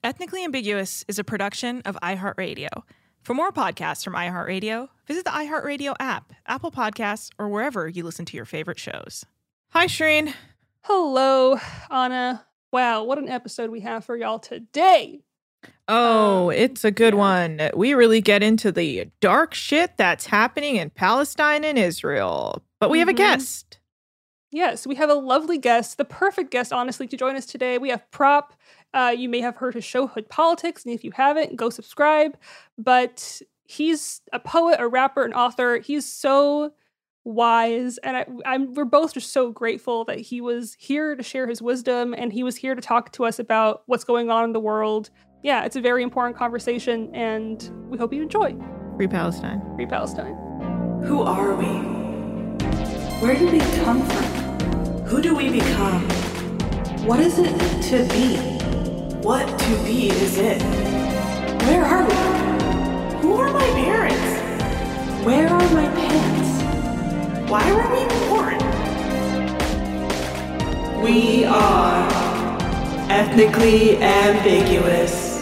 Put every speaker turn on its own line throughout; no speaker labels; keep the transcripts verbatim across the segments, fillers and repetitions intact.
Ethnically Ambiguous is a production of iHeartRadio. For more podcasts from iHeartRadio, visit the iHeartRadio app, Apple Podcasts, or wherever you listen to your favorite shows. Hi, Shreen.
Hello, Anna. Wow, what an episode we have for y'all today.
Oh, um, it's a good
yeah.
one. We really get into the dark shit that's happening in Palestine and Israel. But we mm-hmm. have a guest.
Yes, we have a lovely guest, the perfect guest, honestly, to join us today. We have Prop. Uh, you may have heard his show, Hood Politics, and if you haven't, go subscribe. But he's a poet, a rapper, an author. He's so wise, and I, I'm, we're both just so grateful that he was here to share his wisdom, and he was here to talk to us about what's going on in the world. Yeah, it's a very important conversation, and we hope you enjoy.
Free Palestine.
Free Palestine.
Who are we? Where did we come from? Who do we become? What is it to be? What to be is it? Where are we? Who are my parents? Where are my pants? Why were we born? We are ethnically ambiguous.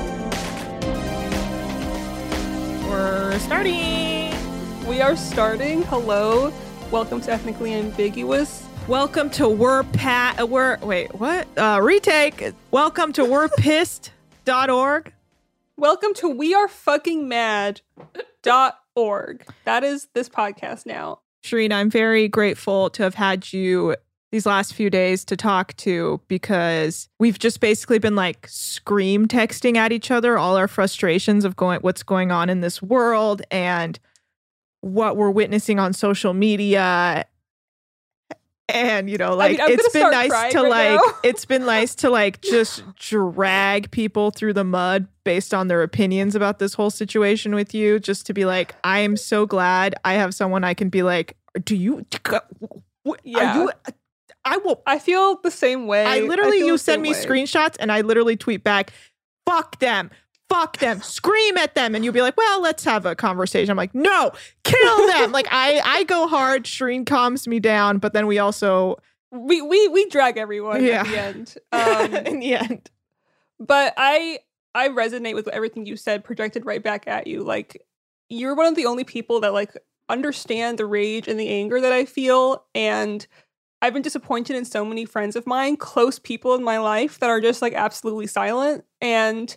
We're starting.
We are starting. Hello. Welcome to Ethnically Ambiguous.
Welcome to We're Pat. Uh, we're wait, what? Uh, retake. Welcome to we're pissed dot org.
Welcome to we are fucking mad dot org. That is this podcast now.
Shreen, I'm very grateful to have had you these last few days to talk to, because we've just basically been like scream texting at each other all our frustrations of going what's going on in this world and what we're witnessing on social media. And, you know, like, I mean, it's been nice to
right
like, it's been nice to like just drag people through the mud based on their opinions about this whole situation with you. Just to be like, I am so glad I have someone I can be like, do you,
yeah.
are you, I will.
I feel the same way.
I literally,
I
you send me
way.
screenshots and I literally tweet back, fuck them. Fuck them, scream at them, and you'll be like, well, let's have a conversation. I'm like, no, kill them. Like, I, I go hard, Shreen calms me down, but then we also...
We we we drag everyone yeah. at the end. Um,
in the end.
But I I resonate with everything you said, projected right back at you. Like, you're one of the only people that, like, understand the rage and the anger that I feel, and I've been disappointed in so many friends of mine, close people in my life, that are just, like, absolutely silent, and...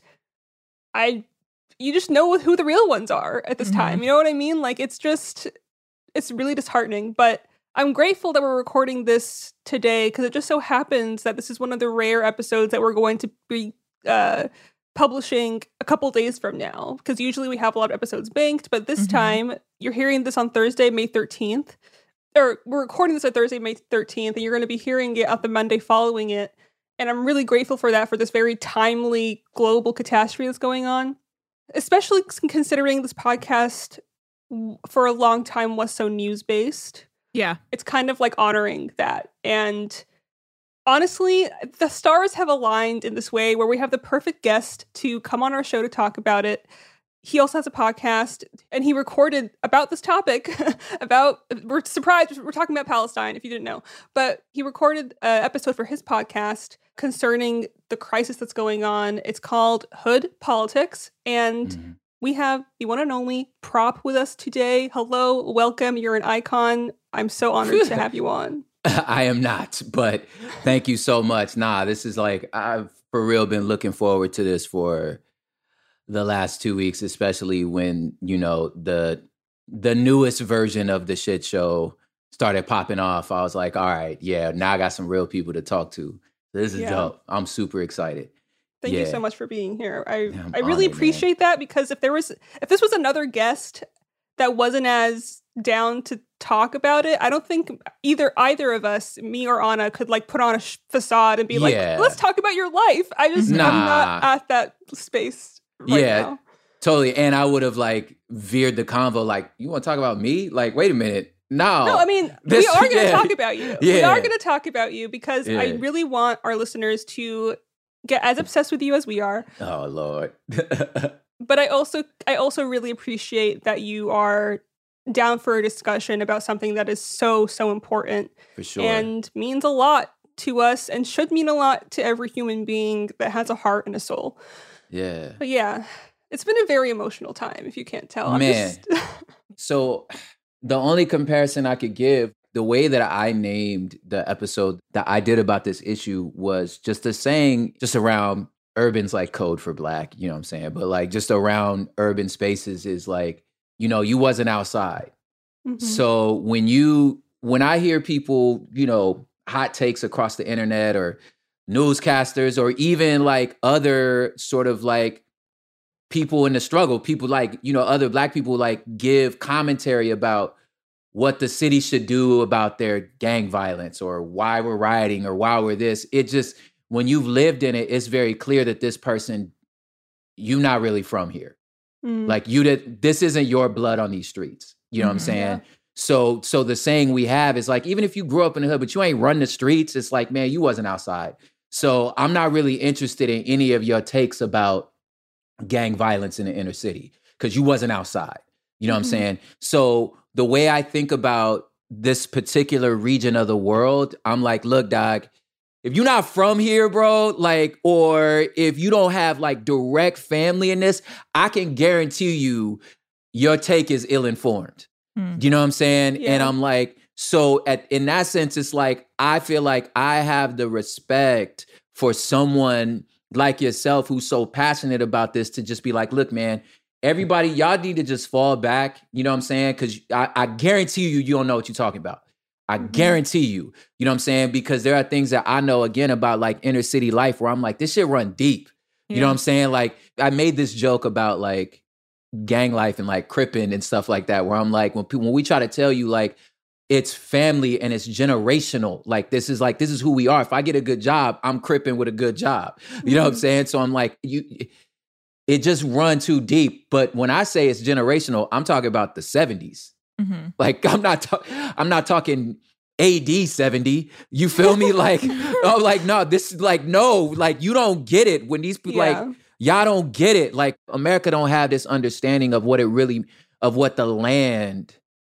I, you just know who the real ones are at this mm-hmm. time. You know what I mean? Like, it's just, it's really disheartening. But I'm grateful that we're recording this today, because it just so happens that this is one of the rare episodes that we're going to be uh, publishing a couple days from now. Because usually we have a lot of episodes banked, but this mm-hmm. time you're hearing this on Thursday, May thirteenth. Or we're recording this on Thursday, May thirteenth, and you're going to be hearing it on the Monday following it. And I'm really grateful for that, for this very timely global catastrophe that's going on, especially considering this podcast for a long time was so news-based.
Yeah.
It's kind of like honoring that. And honestly, the stars have aligned in this way where we have the perfect guest to come on our show to talk about it. He also has a podcast, and he recorded about this topic, about, we're surprised, we're talking about Palestine, if you didn't know, but he recorded an episode for his podcast concerning the crisis that's going on. It's called Hood Politics, and mm-hmm. we have the one and only Prop with us today. Hello, welcome, you're an icon. I'm so honored to have you on.
I am not, but thank you so much. Nah, this is like, I've for real been looking forward to this for the last two weeks, especially when, you know, the the newest version of the shit show started popping off. I was like, all right, yeah, now I got some real people to talk to. This is yeah. dope. I'm super excited.
Thank
yeah.
you so much for being here. I
yeah,
I really
honored,
appreciate
man.
that, because if there was if this was another guest that wasn't as down to talk about it, I don't think either either of us, me or Anna, could like put on a sh- facade and be
yeah.
like, let's talk about your life. I just
nah.
I'm not at that space. Right
yeah,
now.
Totally. And I would have like veered the convo like, you want to talk about me? Like, wait a minute. No.
No, I mean,
this,
we are going to
yeah.
talk about you.
Yeah.
We are going to talk about you because
yeah.
I really want our listeners to get as obsessed with you as we are.
Oh, Lord.
But I also I also really appreciate that you are down for a discussion about something that is so, so important.
For sure.
And means a lot to us and should mean a lot to every human being that has a heart and a soul.
Yeah.
But yeah, it's been a very emotional time, if you can't tell. I'm
Man.
just-
So the only comparison I could give, the way that I named the episode that I did about this issue was just a saying just around urban's like code for Black, you know what I'm saying? But like just around urban spaces is like, you know, you wasn't outside.
Mhm.
So when you, when I hear people, you know, hot takes across the internet or newscasters or even like other sort of like people in the struggle, people like, you know, other Black people like give commentary about what the city should do about their gang violence or why we're rioting or why we're this. It just, when you've lived in it, it's very clear that this person, you're not really from here.
Mm.
Like you did, this isn't your blood on these streets. You know what I'm
Mhm.
saying?
Yeah.
So, so the saying we have is like, even if you grew up in the hood, but you ain't run the streets, it's like, man, you wasn't outside. So I'm not really interested in any of your takes about gang violence in the inner city because you wasn't outside. You know what
Mhm.
I'm saying? So the way I think about this particular region of the world, I'm like, look, dog, if you're not from here, bro, like, or if you don't have like direct family in this, I can guarantee you your take is ill-informed.
Mm.
You know what I'm saying?
Yeah.
And I'm like, so at in that sense, it's like, I feel like I have the respect for someone like yourself who's so passionate about this to just be like, look, man, everybody, y'all need to just fall back. You know what I'm saying? Because I, I guarantee you, you don't know what you're talking about. I
Mhm.
guarantee you, you know what I'm saying? Because there are things that I know, again, about like inner city life where I'm like, this shit run deep. You know
Yeah.
what I'm saying? Like, I made this joke about like gang life and like cripping and stuff like that, where I'm like, when people, when we try to tell you like, it's family and it's generational. Like, this is like, this is who we are. If I get a good job, I'm cripping with a good job. You know what I'm
Mhm.
saying? So I'm like, you, it just run too deep. But when I say it's generational, I'm talking about the seventies.
Mhm.
Like, I'm not, ta- I'm not talking A D seventy. You feel me? Like, oh, like, no, this is like, no, like, you don't get it when these people,
Yeah.
like, y'all don't get it. Like, America don't have this understanding of what it really, of what the land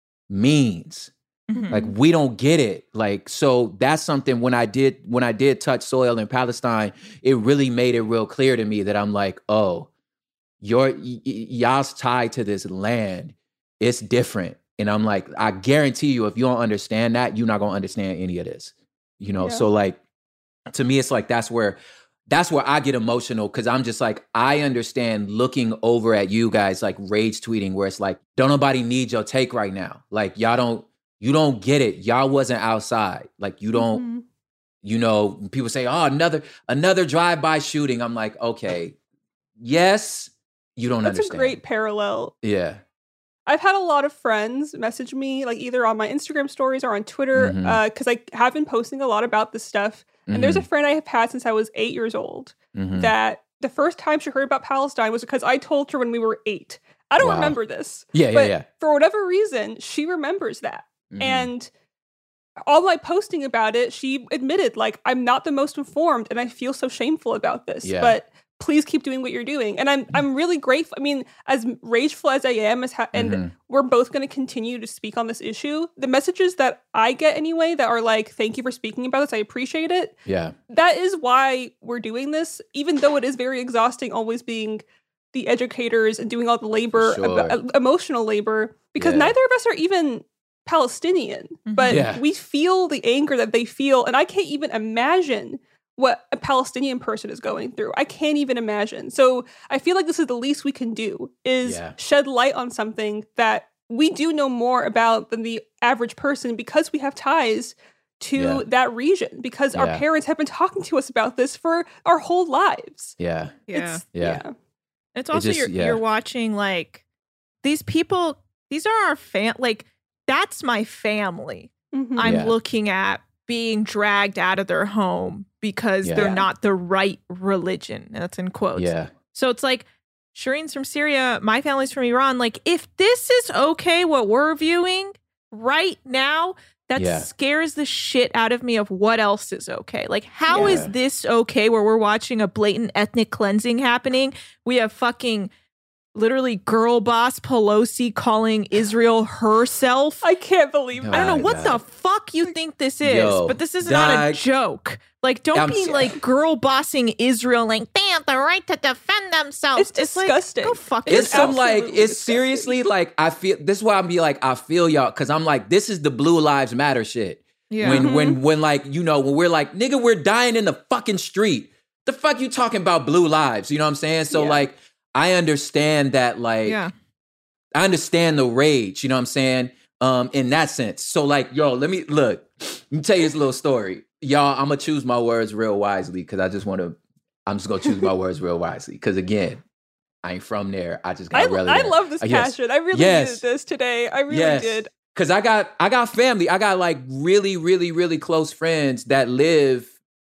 means.
Mhm.
Like, we don't get it. Like, so that's something when I did, when I did touch soil in Palestine, it really made it real clear to me that I'm like, oh, your, y- y- y'all's tied to this land. It's different. And I'm like, I guarantee you, if you don't understand that, you're not going to understand any of this. You know?
Yeah.
So like, to me, it's like, that's where, that's where I get emotional. Cause I'm just like, I understand looking over at you guys, like rage tweeting where it's like, don't nobody need your take right now. Like, y'all don't, you don't get it. Y'all wasn't outside. Like, you don't,
Mhm.
you know, people say, oh, another, another drive-by shooting. I'm like, okay, yes, you don't
That's
understand.
a great parallel.
Yeah.
I've had a lot of friends message me, like either on my Instagram stories or on Twitter,
Mhm.
because I have been posting a lot about this stuff. And there's a friend I have had since I was eight years old
Mhm.
that the first time she heard about Palestine was because I told her when we were eight. I don't
Wow.
remember this,
Yeah, yeah,
but
yeah.
for whatever reason, she remembers that.
Mhm.
And all my posting about it, she admitted, like, I'm not the most informed and I feel so shameful about this.
Yeah.
But please keep doing what you're doing. And I'm I'm really grateful. I mean, as rageful as I am, as ha- and
Mhm.
we're both going to continue to speak on this issue, the messages that I get anyway that are like, thank you for speaking about this, I appreciate it.
Yeah.
That is why we're doing this, even though it is very exhausting always being the educators and doing all the labor,
Sure.
eb- emotional labor, because
Yeah.
neither of us are even Palestinian, but
Yeah.
we feel the anger that they feel. And I can't even imagine what a Palestinian person is going through. I can't even imagine. So I feel like this is the least we can do is
Yeah.
shed light on something that we do know more about than the average person because we have ties to
Yeah.
that region, because our
Yeah.
parents have been talking to us about this for our whole lives.
Yeah.
Yeah.
It's,
Yeah.
yeah.
It's also
just-
you're
yeah.
you're watching like these people. These are our fam. Like that's my family.
Mhm.
I'm
Yeah.
looking at being dragged out of their home because
Yeah.
they're
Yeah.
not the right religion. That's in quotes.
Yeah.
So it's like Shireen's from Syria. My family's from Iran. Like if this is okay, what we're viewing right now, that
Yeah.
scares the shit out of me of what else is okay. Like, how is
Yeah.
this okay where we're watching a blatant ethnic cleansing happening? We have fucking literally girl boss Pelosi calling Israel herself.
I can't believe
No.
that.
I don't know what
God.
the fuck you think this is,
Yo,
but this is not a
that-
joke. Like, don't
I'm
be
s-
like girl bossing Israel, like they have the right to defend themselves.
It's
like,
disgusting.
go fuck
It's
yourself.
some like
absolutely
it's
disgusting.
seriously like I feel this is why I'm be like I feel y'all because I'm like this is the Blue Lives Matter shit.
Yeah.
When
Mhm.
when when like you know when we're like nigga we're dying in the fucking street. The fuck you talking about blue lives? You know what I'm saying? So
Yeah.
like I understand that like
Yeah.
I understand the rage. You know what I'm saying? Um, in that sense. So like yo, let me look. Let me tell you this little story. Y'all, I'm gonna choose my words real wisely because I just want to. I'm just gonna choose my words real wisely because again, I ain't from there. I just got
I,
really.
I love this
Uh, yes.
passion. I really
Yes.
needed this today. I really
Yes.
did.
Cause I got I got family. I got like really, really, really close friends that live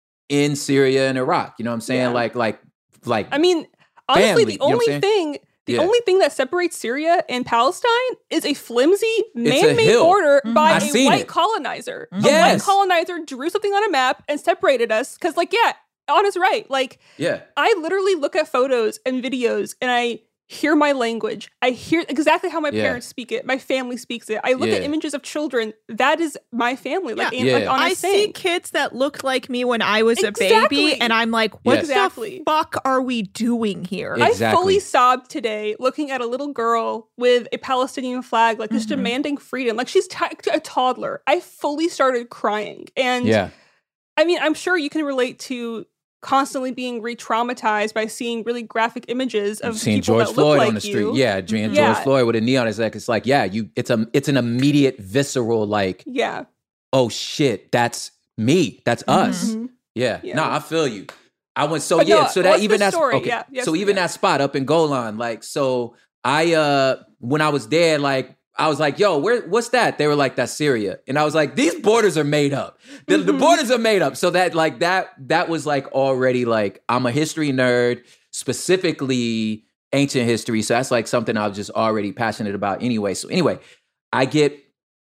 in Syria and Iraq. You know what I'm saying?
Yeah.
Like, like, like.
I mean, honestly,
Family,
the
you know what I'm
only
saying?
thing, the
Yeah.
only thing that separates Syria and Palestine is a flimsy,
a
man-made
hill.
border
Mhm.
by
I've
a
seen
white
it.
colonizer. A white
Yes.
colonizer drew something on a map and separated us. Because, like, yeah, Anna's right. Like,
yeah.
I literally look at photos and videos and I hear my language. I hear exactly how my
Yeah.
parents speak it. My family speaks it. I look at
Yeah.
images of children. That is my family. Like,
Yeah.
Ann- like
Yeah.
Anna's
I see
saying.
kids that look like me when I was a
Exactly.
baby, and I'm like, what
Yes.
Exactly.
the fuck are we doing here?
Yeah.
I
Exactly.
fully sobbed today looking at a little girl with a Palestinian flag, like just
Mhm.
demanding freedom. Like she's t- a toddler. I fully started crying. And
Yeah.
I mean, I'm sure you can relate to constantly being re-traumatized by seeing really graphic images of
I've seen
people
George
that
Floyd
look like
on the street.
you.
Yeah, George
Yeah.
Floyd with a knee on his neck. It's like, yeah, you. It's a. It's an immediate, visceral, like,
Yeah.
oh shit, that's me. That's us.
Mhm.
Yeah.
Yeah.
No, I feel you. I went so
But
yeah.
no,
so that
what's
even
the
that's
story?
okay.
Yeah, yes,
so even
yeah.
that spot up in Golan, like, so I uh when I was there, like I was like, yo, where what's that? They were like, that's Syria. And I was like, these borders are made up. The, the
Mhm.
borders are made up. So that like that that was like already like I'm a history nerd, specifically ancient history. So that's like something I was just already passionate about anyway. So anyway, I get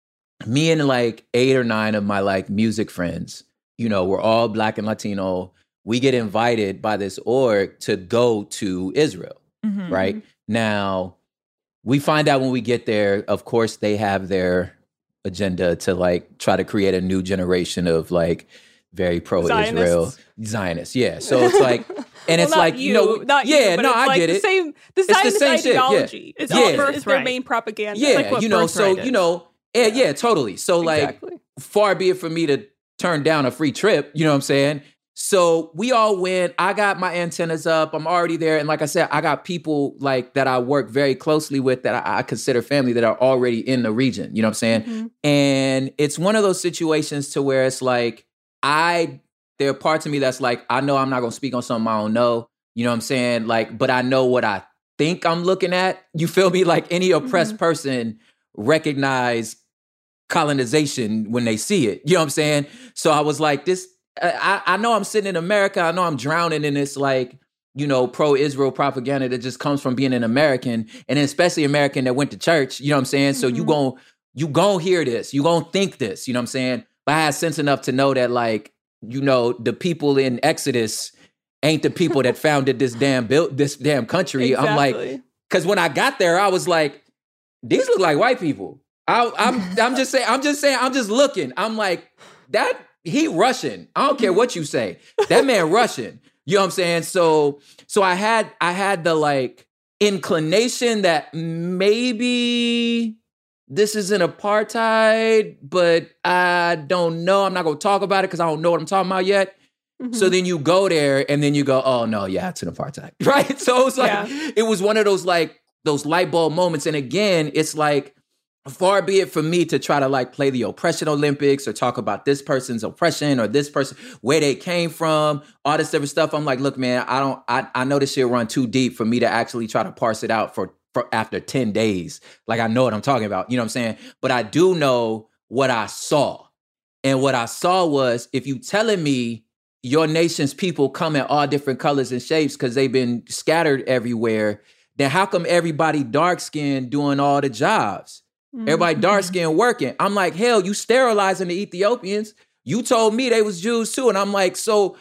me and like eight or nine of my like music friends, you know, we're all Black and Latino. We get invited by this org to go to Israel,
Mhm.
right? Now, we find out when we get there, of course, they have their agenda to like try to create a new generation of like very pro-Israel
Zionists.
Zionists. Yeah. So it's like, and
Well,
it's
not
like, you, know,
not you,
yeah,
but
no,
it's
I
like
get
the
it.
Same, the
the
Zionist
same shit, yeah.
ideology is,
Yeah.
all, is their
Birthright.
main propaganda.
Yeah,
like what
you know, so,
Birthright
you
is.
know, yeah, yeah, totally. So like,
Exactly.
far be it for me to turn down a free trip, you know what I'm saying? So we all went. I got my antennas up. I'm already there. And like I said, I got people like that I work very closely with that I, I consider family that are already in the region, you know what I'm saying?
Mhm.
And it's one of those situations to where it's like, I, there are parts of me that's like, I know I'm not going to speak on something I don't know, you know what I'm saying? Like, but I know what I think I'm looking at. You feel me? Like any oppressed
Mhm.
person recognize colonization when they see it. You know what I'm saying? So I was like, this, I, I know I'm sitting in America. I know I'm drowning in this, like, you know, pro-Israel propaganda that just comes from being an American, and then especially American that went to church. You know what I'm saying? So you
Mhm.
gon' you gon' hear this. You gon' think this. You know what I'm saying? But I had sense enough to know that, like, you know, the people in Exodus ain't the people that founded this damn built this damn country. I'm like,
Exactly.
because when I got there, I was like, these look like white people. I, I'm I'm just saying, I'm just saying, I'm just looking. I'm like, that he Russian. I don't care what you say. That man Russian. You know what I'm saying? So so I had I had the like inclination that maybe this is an apartheid, but I don't know. I'm not gonna talk about it because I don't know what I'm talking about yet. So
Mhm.
then you go there and then you go, oh no, yeah, it's an apartheid. Right? So it's like,
Yeah.
it was one of those like, those light bulb moments. And again, it's like, far be it from me to try to like play the oppression Olympics or talk about this person's oppression or this person, where they came from, all this different stuff. I'm like, look, man, I don't, I, I know this shit run too deep for me to actually try to parse it out for, for after ten days. Like I know what I'm talking about. You know what I'm saying? But I do know what I saw. And what I saw was, if you telling me your nation's people come in all different colors and shapes because they've been scattered everywhere, then how come everybody dark skinned doing all the jobs? Everybody dark skinned working. I'm like, hell, you sterilizing the Ethiopians. You told me they was Jews too. And I'm like, so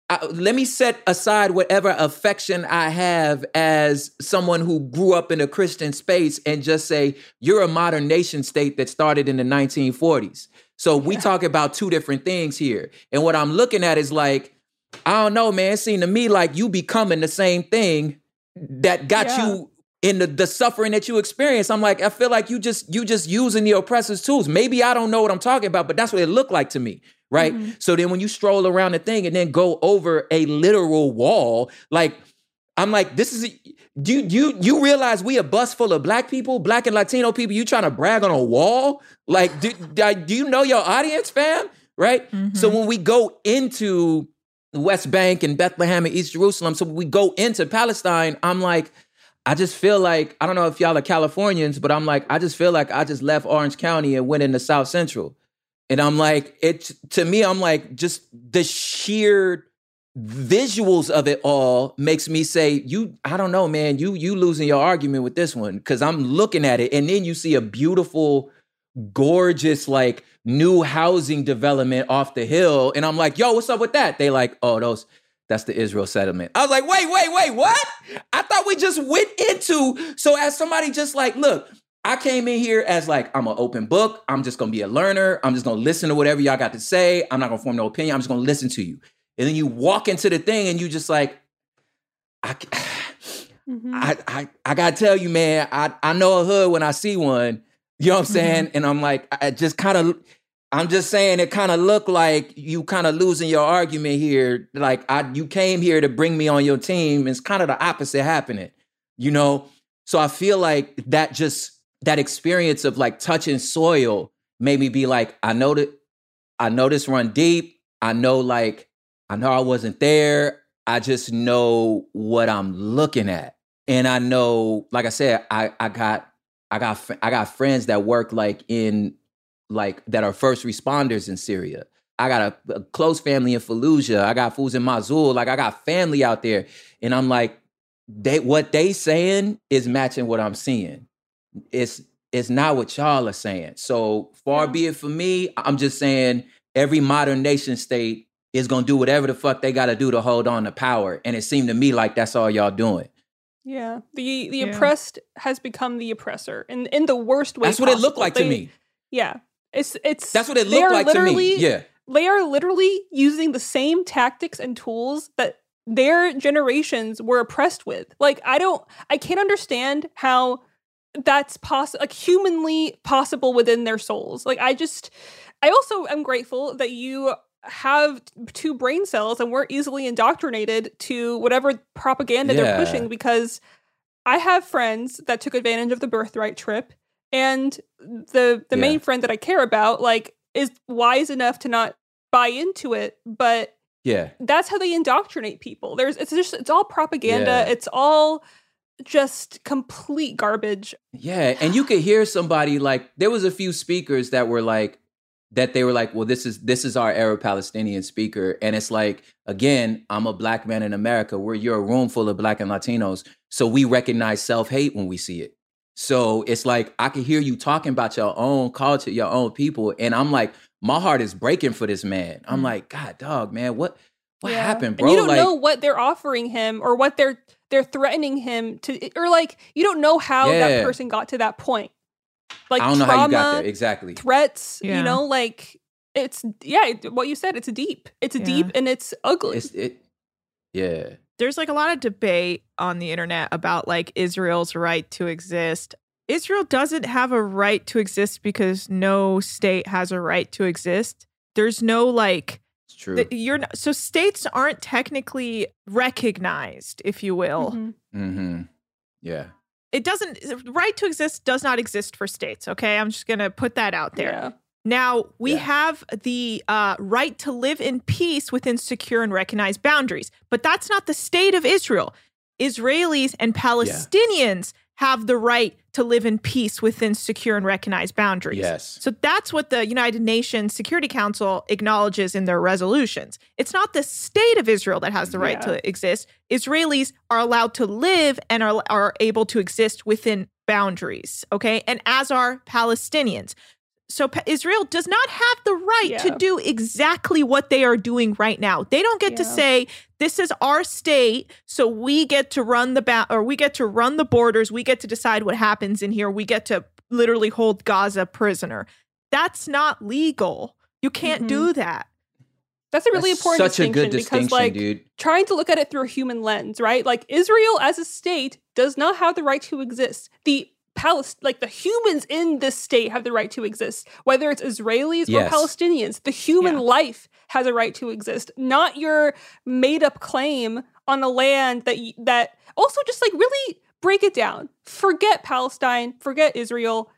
I, let me set aside whatever affection I have as someone who grew up in a Christian space and just say, you're a modern nation state that started in the nineteen forties. So we yeah. talk about two different things here. And what I'm looking at is like, I don't know, man, it seemed to me like you becoming the same thing that got yeah. you in the, the suffering that you experience. I'm like, I feel like you just you just using the oppressor's tools. Maybe I don't know what I'm talking about, but that's what it looked like to me. Right. Mm-hmm. So then when you stroll around the thing and then go over a literal wall, like, I'm like, this is, do you, you, you realize we a bus full of black people, black and Latino people, you trying to brag on a wall? Like, do, do you know your audience, fam? Right. Mm-hmm. So when we go into the West Bank and Bethlehem and East Jerusalem, so when we go into Palestine, I'm like, I just feel like, I don't know if y'all are Californians, but I'm like, I just feel like I just left Orange County and went into South Central. And I'm like, it to me, I'm like, just the sheer visuals of it all makes me say, you, I don't know, man, you you losing your argument with this one. Cause I'm looking at it and then you see a beautiful, gorgeous, like new housing development off the hill. And I'm like, yo, what's up with that? They like, oh, those, that's the Israel settlement. I was like, wait, wait, wait, what? I thought we just went into, so as somebody just like, look, I came in here as like, I'm an open book. I'm just going to be a learner. I'm just going to listen to whatever y'all got to say. I'm not going to form no opinion. I'm just going to listen to you. And then you walk into the thing and you just like, I, mm-hmm. I, I, I got to tell you, man, I, I know a hood when I see one. You know what I'm saying? Mm-hmm. And I'm like, I just kind of, I'm just saying it kind of looked like you kind of losing your argument here. Like I, you came here to bring me on your team. And it's kind of the opposite happening, you know? So I feel like that just, that experience of like touching soil made me be like, I know that, I know this run deep. I know like, I know I wasn't there. I just know what I'm looking at. And I know, like I said, I, I got, I got, I got friends that work like in, like that are first responders in Syria. I got a, a close family in Fallujah. I got fools in Mosul. Like I got family out there. And I'm like, they, what they saying is matching what I'm seeing. It's it's not what y'all are saying. So far be it for me. I'm just saying every modern nation state is going to do whatever the fuck they got to do to hold on to power. And it seemed to me like that's all y'all doing.
Yeah. The the
yeah.
oppressed has become the oppressor in, in the worst way
That's what
possible.
it looked like
they,
to me.
Yeah. It's it's
That's what it looked like to me. Yeah.
They are literally using the same tactics and tools that their generations were oppressed with. Like, I don't, I can't understand how that's possible, like humanly possible within their souls. Like, I just, I also am grateful that you have two brain cells and weren't easily indoctrinated to whatever propaganda
yeah.
they're pushing, because I have friends that took advantage of the birthright trip, and the the yeah. main friend that I care about, like, is wise enough to not buy into it, but
yeah,
that's how they indoctrinate people. There's, it's just, it's all propaganda.
Yeah.
It's all just complete garbage.
Yeah, and you could hear somebody like, there was a few speakers that were like, that they were like, well, this is this is our Arab Palestinian speaker. And it's like, again, I'm a black man in America. We're, you're a room full of black and Latinos. So we recognize self-hate when we see it. So it's like, I can hear you talking about your own culture, your own people. And I'm like, my heart is breaking for this man. I'm mm. like, God, dog, man, what what yeah. happened, bro?
And you don't
like,
know what they're offering him or what they're they're threatening him to, or like, you don't know how
yeah.
that person got to that point. Like,
I don't know
trauma,
how you got there. Exactly.
Threats,
yeah.
you know, like, it's, yeah, what you said, it's deep. It's
yeah.
deep and it's ugly.
It's, it, yeah.
There's like a lot of debate on the internet about like Israel's right to exist. Israel doesn't have a right to exist because no state has a right to exist. There's no like,
it's true.
Th- you're not, so states aren't technically recognized, if you will.
Mm-hmm.
Mm-hmm. Yeah.
It doesn't, right to exist does not exist for states, okay? I'm just going to put that out there.
Yeah.
Now, we
yeah.
have the uh, right to live in peace within secure and recognized boundaries, but that's not the state of Israel. Israelis and Palestinians yeah. have the right to live in peace within secure and recognized boundaries.
Yes.
So that's what the United Nations Security Council acknowledges in their resolutions. It's not the state of Israel that has the right
yeah.
to exist. Israelis are allowed to live and are, are able to exist within boundaries, okay? And as are Palestinians. So pa- Israel does not have the right
Yeah.
to do exactly what they are doing right now. They don't get to
Yeah.
say, this is our state, so we get to run the ba- or we get to run the borders, we get to decide what happens in here, we get to literally hold Gaza prisoner. That's not legal. You can't
Mhm.
do that.
That's a really
That's
important
such a
distinction
good distinction,
because, like,
dude.
trying to look at it through a human lens, right? Like, Israel as a state does not have the right to exist. The Palest- like the humans in this state have the right to exist, whether it's Israelis
Yes.
or Palestinians. The human
Yeah.
life has a right to exist, not your made-up claim on a land that y- that also just like really break it down. Forget Palestine, forget Israel.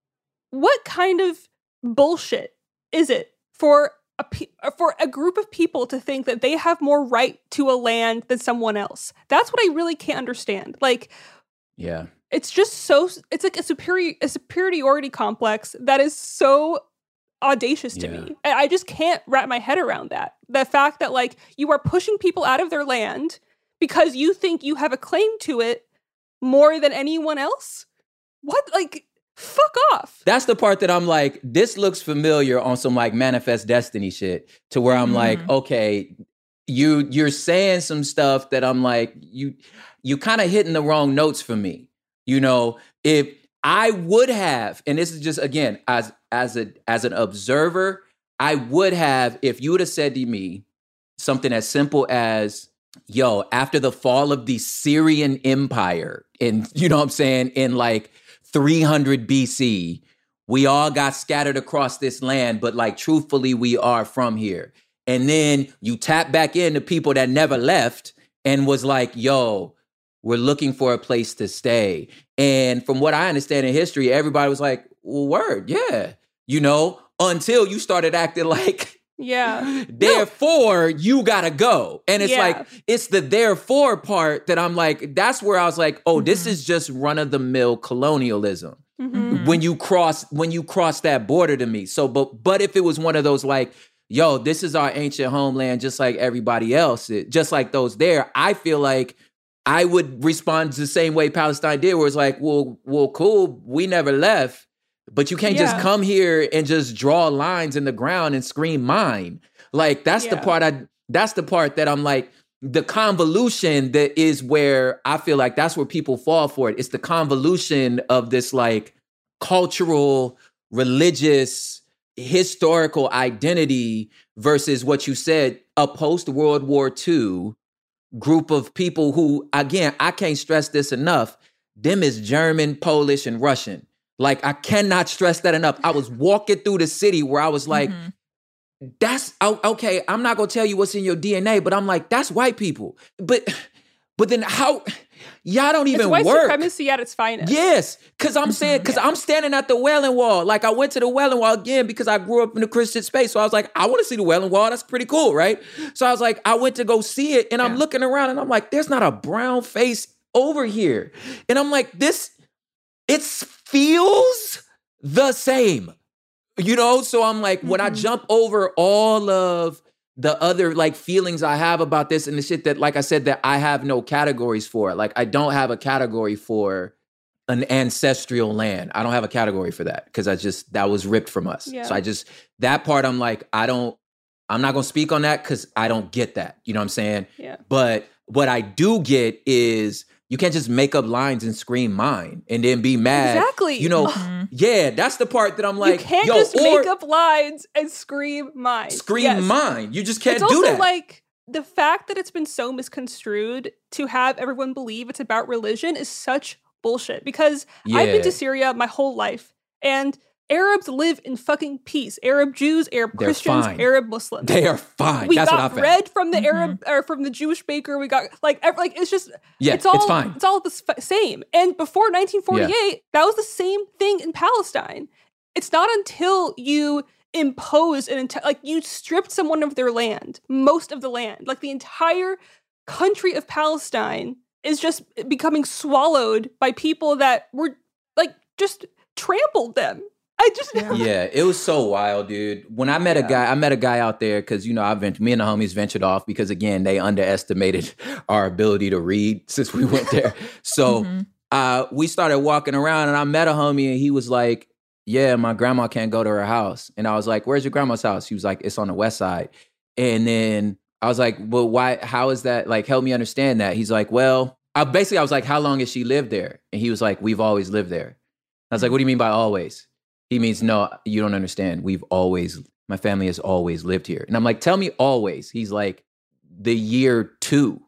What kind of bullshit is it for a pe- for a group of people to think that they have more right to a land than someone else? That's what I really can't understand. Like,
Yeah.
it's just so it's like a superior a superiority complex that is so audacious to
Yeah.
me. I, I just can't wrap my head around that. The fact that like you are pushing people out of their land because you think you have a claim to it more than anyone else. What? Like, fuck off.
That's the part that I'm like, this looks familiar on some like Manifest Destiny shit, to where I'm like,
Mhm.
okay, you you're saying some stuff that I'm like, you you kind of hitting the wrong notes for me. You know, if I would have, and this is just again as as a as an observer, I would have, if you would have said to me something as simple as, yo, after the fall of the Syrian Empire, in, you know what I'm saying, in like three hundred B C, we all got scattered across this land, but like truthfully, we are from here. And then you tap back into people that never left and was like, yo, we're looking for a place to stay. And from what I understand in history, everybody was like, well, word, yeah. You know, until you started acting like,
Yeah.
therefore, you gotta go. And it's
Yeah.
like, it's the therefore part that I'm like, that's where I was like, oh, this
Mhm.
is just run-of-the-mill colonialism.
Mhm.
Mhm.
When you cross, when you cross that border to me. So, but but if it was one of those like, yo, this is our ancient homeland, just like everybody else, it, just like those there, I feel like I would respond the same way Palestine did, where it's like, well, well, cool, we never left, but you can't just
Yeah.
come here and just draw lines in the ground and scream mine. Like that's the
Yeah.
part I, that's the part that I'm like, the convolution that is where I feel like that's where people fall for it. It's the convolution of this like cultural, religious, historical identity versus what you said, a post-World War Two group of people who, again, I can't stress this enough, them is German, Polish, and Russian. Like, I cannot stress that enough. I was walking through the city where I was like,
Mhm.
that's, o- okay, I'm not going to tell you what's in your D N A, but I'm like, that's white people. But but then how, y'all don't even
It's white
work.
supremacy at its finest.
Yes, because I'm saying, because I'm standing at the Wailing Wall. Like, I went to the Wailing Wall again because I grew up in the Christian space. So I was like, I want to see the Wailing Wall. That's pretty cool, right? So I was like, I went to go see it, and I'm
Yeah.
looking around, and I'm like, there's not a brown face over here. And I'm like, this, it feels the same. You know? So I'm like, when I
Mhm.
jump over all of the other like feelings I have about this and the shit that, like I said, that I have no categories for. Like, I don't have a category for an ancestral land. I don't have a category for that because I just, that was ripped from us.
Yeah.
So I just, that part, I'm like, I don't, I'm not going to speak on that because I don't get that. You know what I'm saying?
Yeah.
But what I do get is you can't just make up lines and scream mine and then be mad.
Exactly.
You know,
Mhm.
yeah, that's the part that I'm like,
you can't
yo,
just
or
make up lines and scream mine.
scream
Yes.
mine. You just can't
It's
do
also
that.
like the fact that it's been so misconstrued to have everyone believe it's about religion is such bullshit. Because I've been
Yeah.
to Syria my whole life, and Arabs live in fucking peace. Arab Jews, Arab
They're
Christians,
fine.
Arab Muslims.
They are fine.
We
That's what I
got
found.
bread from the
Mhm.
Arab or from the Jewish baker. We got like ev- like it's just
Yeah,
it's all
it's fine.
It's all the s- same. And before nineteen forty-eight, that was the same thing in Palestine. It's not until you impose an enti- like you stripped someone of their land, most of the land, like the entire country of Palestine is just becoming swallowed by people that were like just trampled them. I just
Yeah.
Yeah, it was so wild, dude. When I met a
Yeah.
guy, I met a guy out there because, you know, I ventured, me and the homies ventured off because, again, they underestimated our ability to read since we went there. So
Mhm.
uh, we started walking around and I met a homie and he was like, yeah, my grandma can't go to her house. And I was like, where's your grandma's house? She was like, it's on the west side. And then I was like, well, why, how is that? Like, help me understand that. He's like, well, I basically, I was like, how long has she lived there? And he was like, we've always lived there. I was like, what do you mean by always? He means, no, you don't understand. We've always, my family has always lived here. And I'm like, tell me always. He's like, the year two.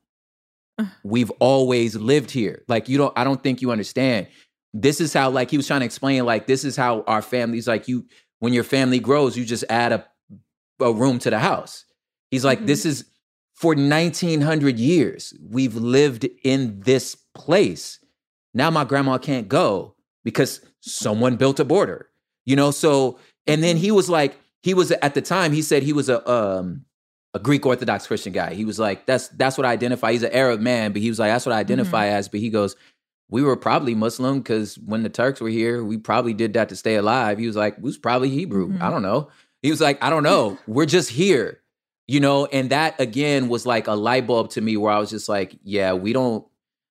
We've always lived here. Like, you don't, I don't think you understand. This is how, like, he was trying to explain, like, this is how our family's like, you, when your family grows, you just add a, a room to the house. He's like, mm-hmm. this is for nineteen hundred years. We've lived in this place. Now my grandma can't go because someone built a border, you know? So, and then he was like, he was at the time, he said he was a, um, a Greek Orthodox Christian guy. He was like, that's, that's what I identify. He's an Arab man, but he was like, that's what I identify mm-hmm. as. But he goes, we were probably Muslim because when the Turks were here, we probably did that to stay alive. He was like, we was probably Hebrew. Mm-hmm. I don't know. He was like, I don't know. We're just here, you know? And that again was like a light bulb to me where I was just like, yeah, we don't,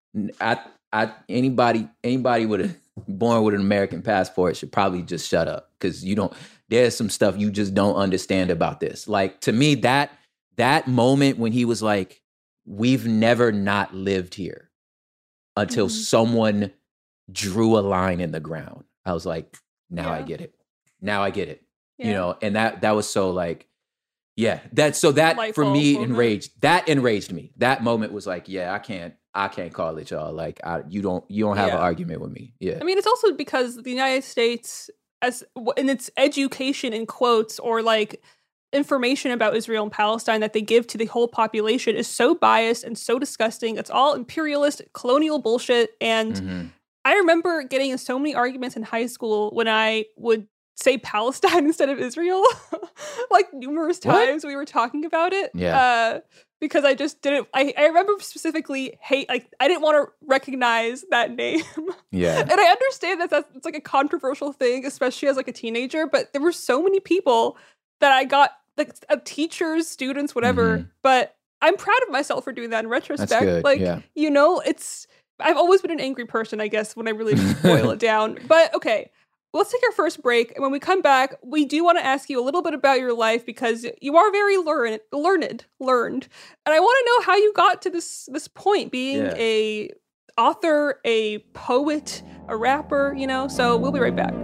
I, I, anybody, anybody with a born with an American passport should probably just shut up. Cause you don't, there's some stuff you just don't understand about this. Like to me, that, that moment when he was like, we've never not lived here until mm-hmm. someone drew a line in the ground. I was like, now yeah. I get it. Now I get it. Yeah. You know, and that, that was so like, yeah, that, so that Light for me moment. enraged, that enraged me. That moment was like, yeah, I can't, I can't call it y'all. Like, I, you don't, you don't have yeah. an argument with me. Yeah.
I mean, it's also because the United States, as in its education in quotes or like information about Israel and Palestine that they give to the whole population is so biased and so disgusting. It's all imperialist, colonial bullshit. And mm-hmm. I remember getting in so many arguments in high school when I would say Palestine instead of Israel, like numerous times what? we were talking about it.
Yeah.
Uh, because I just didn't, I, I remember specifically hate, like, I didn't want to recognize that name.
Yeah.
And I understand that that's it's like a controversial thing, especially as like a teenager, but there were so many people that I got, like uh, teachers, students, whatever, mm-hmm. but I'm proud of myself for doing that in retrospect.
That's good.
Like,
yeah.
you know, it's, I've always been an angry person, I guess, when I really boil it down. But okay, let's take our first break. And when we come back, we do want to ask you a little bit about your life because you are very learned, learned, learned. And I want to know how you got to this, this point, being yeah. a author, a poet, a rapper, you know? So we'll be right back.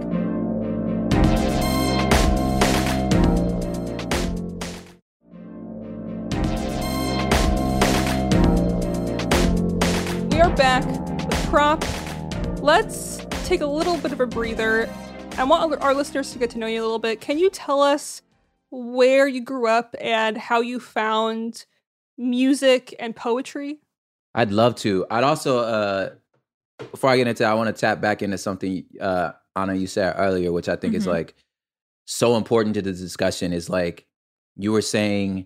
We are back with Prop. Let's take a little bit of a breather. I want our listeners to get to know you a little bit. Can you tell us where you grew up and how you found music and poetry?
I'd love to. I'd also, uh, before I get into that, I want to tap back into something, uh, Anna, you said earlier, which I think mm-hmm. is like so important to the discussion is like, you were saying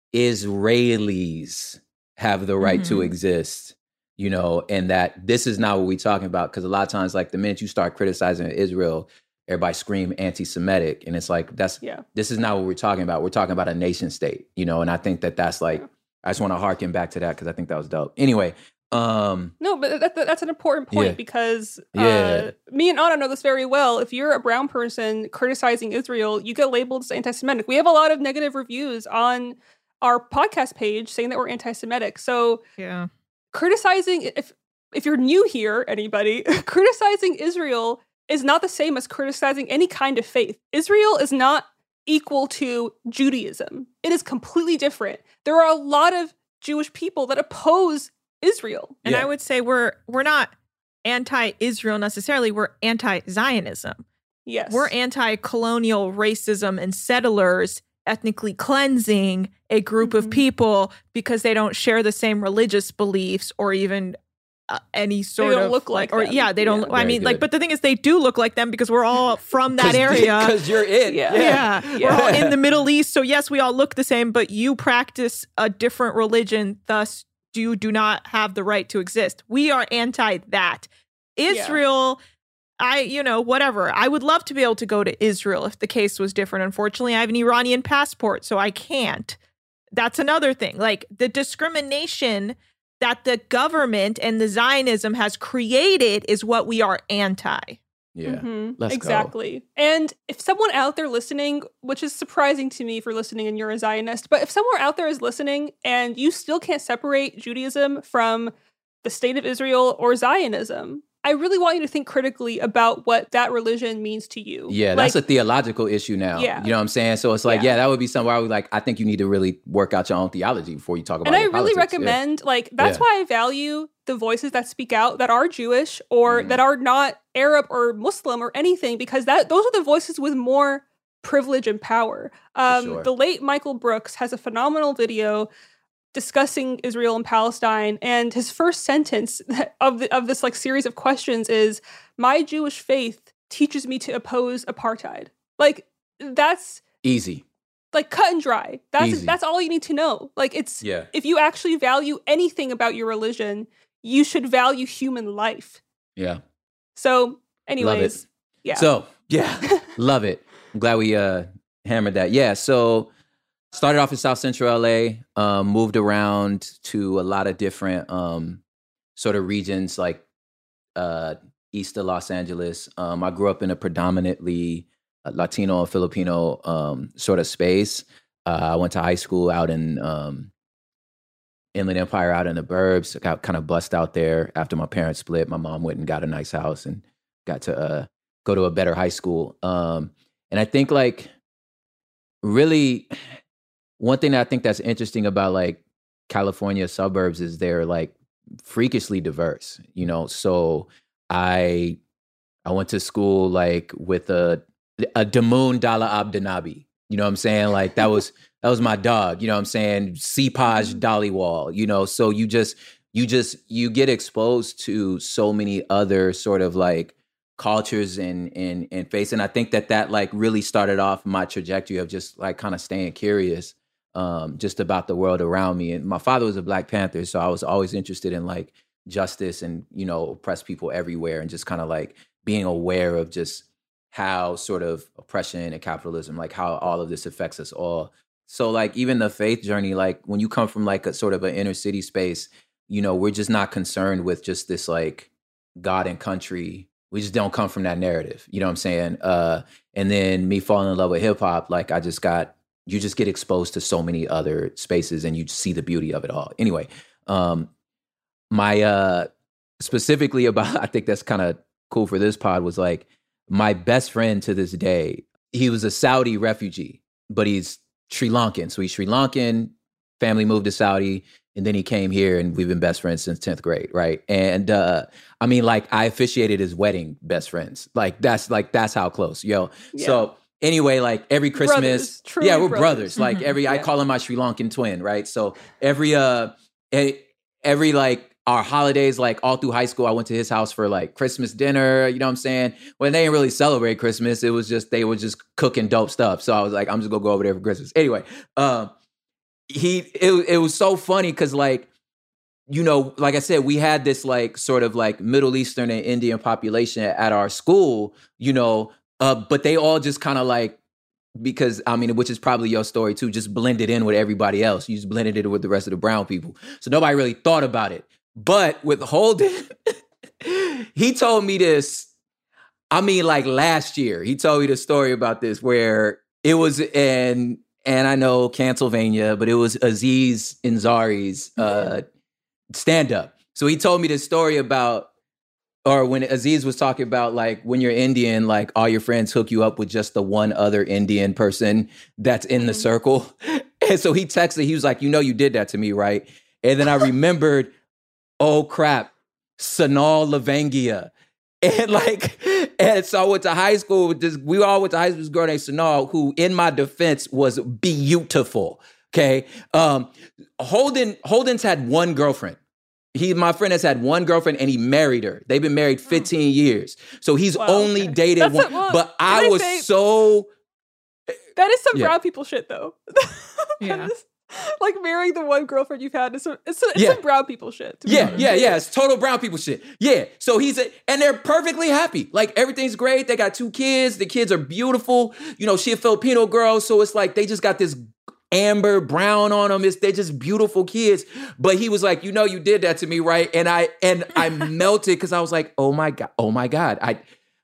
Israelis have the right mm-hmm. to exist. You know, and that this is not what we're talking about. Because a lot of times, like the minute you start criticizing Israel, everybody scream anti-Semitic. And it's like, that's, yeah. this is not what we're talking about. We're talking about a nation state, you know, and I think that that's like, yeah. I just want to harken back to that because I think that was dope. Anyway. Um,
no, but that, that, that's an important point
yeah.
because uh,
yeah.
me and Anna know this very well. If you're a brown person criticizing Israel, you get labeled as anti-Semitic. We have a lot of negative reviews on our podcast page saying that we're anti-Semitic. So
yeah.
criticizing, if if you're new here, anybody, criticizing Israel is not the same as criticizing any kind of faith. Israel is not equal to Judaism. It is completely different. There are a lot of Jewish people that oppose Israel.
And
yeah.
I would say we're we're not anti-Israel necessarily, we're anti-Zionism.
Yes.
We're anti-colonial racism and settlers ethnically cleansing a group mm-hmm. of people because they don't share the same religious beliefs or even uh, any sort
they don't
of
look like,
like or
them.
yeah they don't
yeah.
look, I mean
good.
like but the thing is they do look like them because we're all from that area
because you're it
yeah.
Yeah.
Yeah.
yeah we're all in the Middle East, so yes, we all look the same, but you practice a different religion, thus you do not have the right to exist. We are anti that. Israel yeah. I, you know, whatever. I would love to be able to go to Israel if the case was different. Unfortunately, I have an Iranian passport, so I can't. That's another thing. Like the discrimination that the government and the Zionism has created is what we are anti.
Yeah.
Mhm.
Let's
exactly.
go.
And if someone out there listening, which is surprising to me for listening and you're a Zionist, but if someone out there is listening and you still can't separate Judaism from the state of Israel or Zionism, I really want you to think critically about what that religion means to you.
Yeah,
like,
that's a theological issue now.
Yeah.
You know what I'm saying? So it's like,
Yeah.
yeah, that would be somewhere I would like, I think you need to really work out your own theology before you talk about
And I
your
really
politics. Yeah.
recommend, like, that's
Yeah.
why I value the voices that speak out that are Jewish or
Mhm.
that are not Arab or Muslim or anything, because that those are the voices with more privilege and power. Um,
sure.
The late Michael Brooks has a phenomenal video discussing Israel and Palestine, and his first sentence of the, of this like series of questions is, "My Jewish faith teaches me to oppose apartheid." Like, that's
Easy.
like cut and dry. That's
Easy.
that's all you need to know. Like, it's
Yeah.
if you actually value anything about your religion, you should value human life.
Yeah.
So, anyways, yeah.
So, yeah, love it. I'm glad we uh, hammered that. Yeah, so started off in South Central L A, um, moved around to a lot of different um, sort of regions like uh, east of Los Angeles. Um, I grew up in a predominantly Latino and Filipino um, sort of space. Uh, I went to high school out in um, Inland Empire, out in the burbs. I got kind of bussed out there after my parents split. My mom went and got a nice house and got to uh, go to a better high school. Um, and I think like really one thing that I think that's interesting about like California suburbs is they're like freakishly diverse, you know? So I, I went to school like with a, a Damoun Dalla Abdinabi, you know what I'm saying? Like that was, that was my dog, you know what I'm saying? Sipaj Dhaliwal, you know? So you just, you just, you get exposed to so many other sort of like cultures and, and, and faiths. And I think that that like really started off my trajectory of just like kind of staying curious um, just about the world around me. And my father was a Black Panther, so I was always interested in like justice and, you know, oppressed people everywhere and just kind of like being aware of just how sort of oppression and capitalism, like how all of this affects us all. So like even the faith journey, like when you come from like a sort of an inner city space, you know, we're just not concerned with just this like God and country. We just don't come from that narrative. You know what I'm saying? Uh, and then me falling in love with hip hop, like I just got, you just get exposed to so many other spaces and you see the beauty of it all. Anyway, um, my, uh, specifically about, I think that's kind of cool for this pod was like my best friend to this day, he was a Saudi refugee, but he's Sri Lankan. So he's Sri Lankan, family moved to Saudi, and then he came here and we've been best friends since tenth grade, right? And uh, I mean, like I officiated his wedding best friends. Like that's like, that's how close, yo.
Yeah.
So anyway, like every Christmas,
Brothers, truly
yeah, we're
brothers.
brothers. Like
Mhm.
every, I
Yeah.
call him my Sri Lankan twin, right? So every, uh, e- every like our holidays, like all through high school, I went to his house for like Christmas dinner, you know what I'm saying? When they didn't really celebrate Christmas, it was just, they were just cooking dope stuff. So I was like, I'm just gonna go over there for Christmas. Anyway, um, he, it, it was so funny because like, you know, like I said, we had this like sort of like Middle Eastern and Indian population at our school, you know, uh, but they all just kind of like, because I mean, which is probably your story too, just blended in with everybody else. You just blended in with the rest of the brown people. So nobody really thought about it. But with Holden, he told me this, I mean, like last year, he told me the story about this where it was in, and I know Pennsylvania, but it was Aziz Ansari's uh, stand-up. So he told me this story about, or when Aziz was talking about like when you're Indian, like all your friends hook you up with just the one other Indian person that's in the
Mhm.
circle. And so he texted, he was like, you know, you did that to me, right? And then I remembered, oh crap, Sanal Lavangia. And like, and so I went to high school with this, we all went to high school with this girl named Sanal, who in my defense was beautiful. Okay. Um, Holden, Holden's had one girlfriend. He, my friend has had one girlfriend and he married her. They've been married fifteen years. So he's
Wow,
only
okay.
dated
That's
one.
a- well,
but
can
I
I
was
say-
so,
That is some
Yeah.
brown people shit, though.
Yeah.
That is- like marrying the one girlfriend you've had is some, it's, it's
Yeah.
some brown people shit. to be
yeah,
honest.
yeah, yeah. It's total brown people shit. Yeah. So he's, a, and they're perfectly happy. Like everything's great. They got two kids. The kids are beautiful. You know, she a Filipino girl. So it's like, they just got this amber brown on them. It's, they're just beautiful kids. But he was like, you know, you did that to me, right? And I, and I melted because I was like, oh my God, oh my God. I,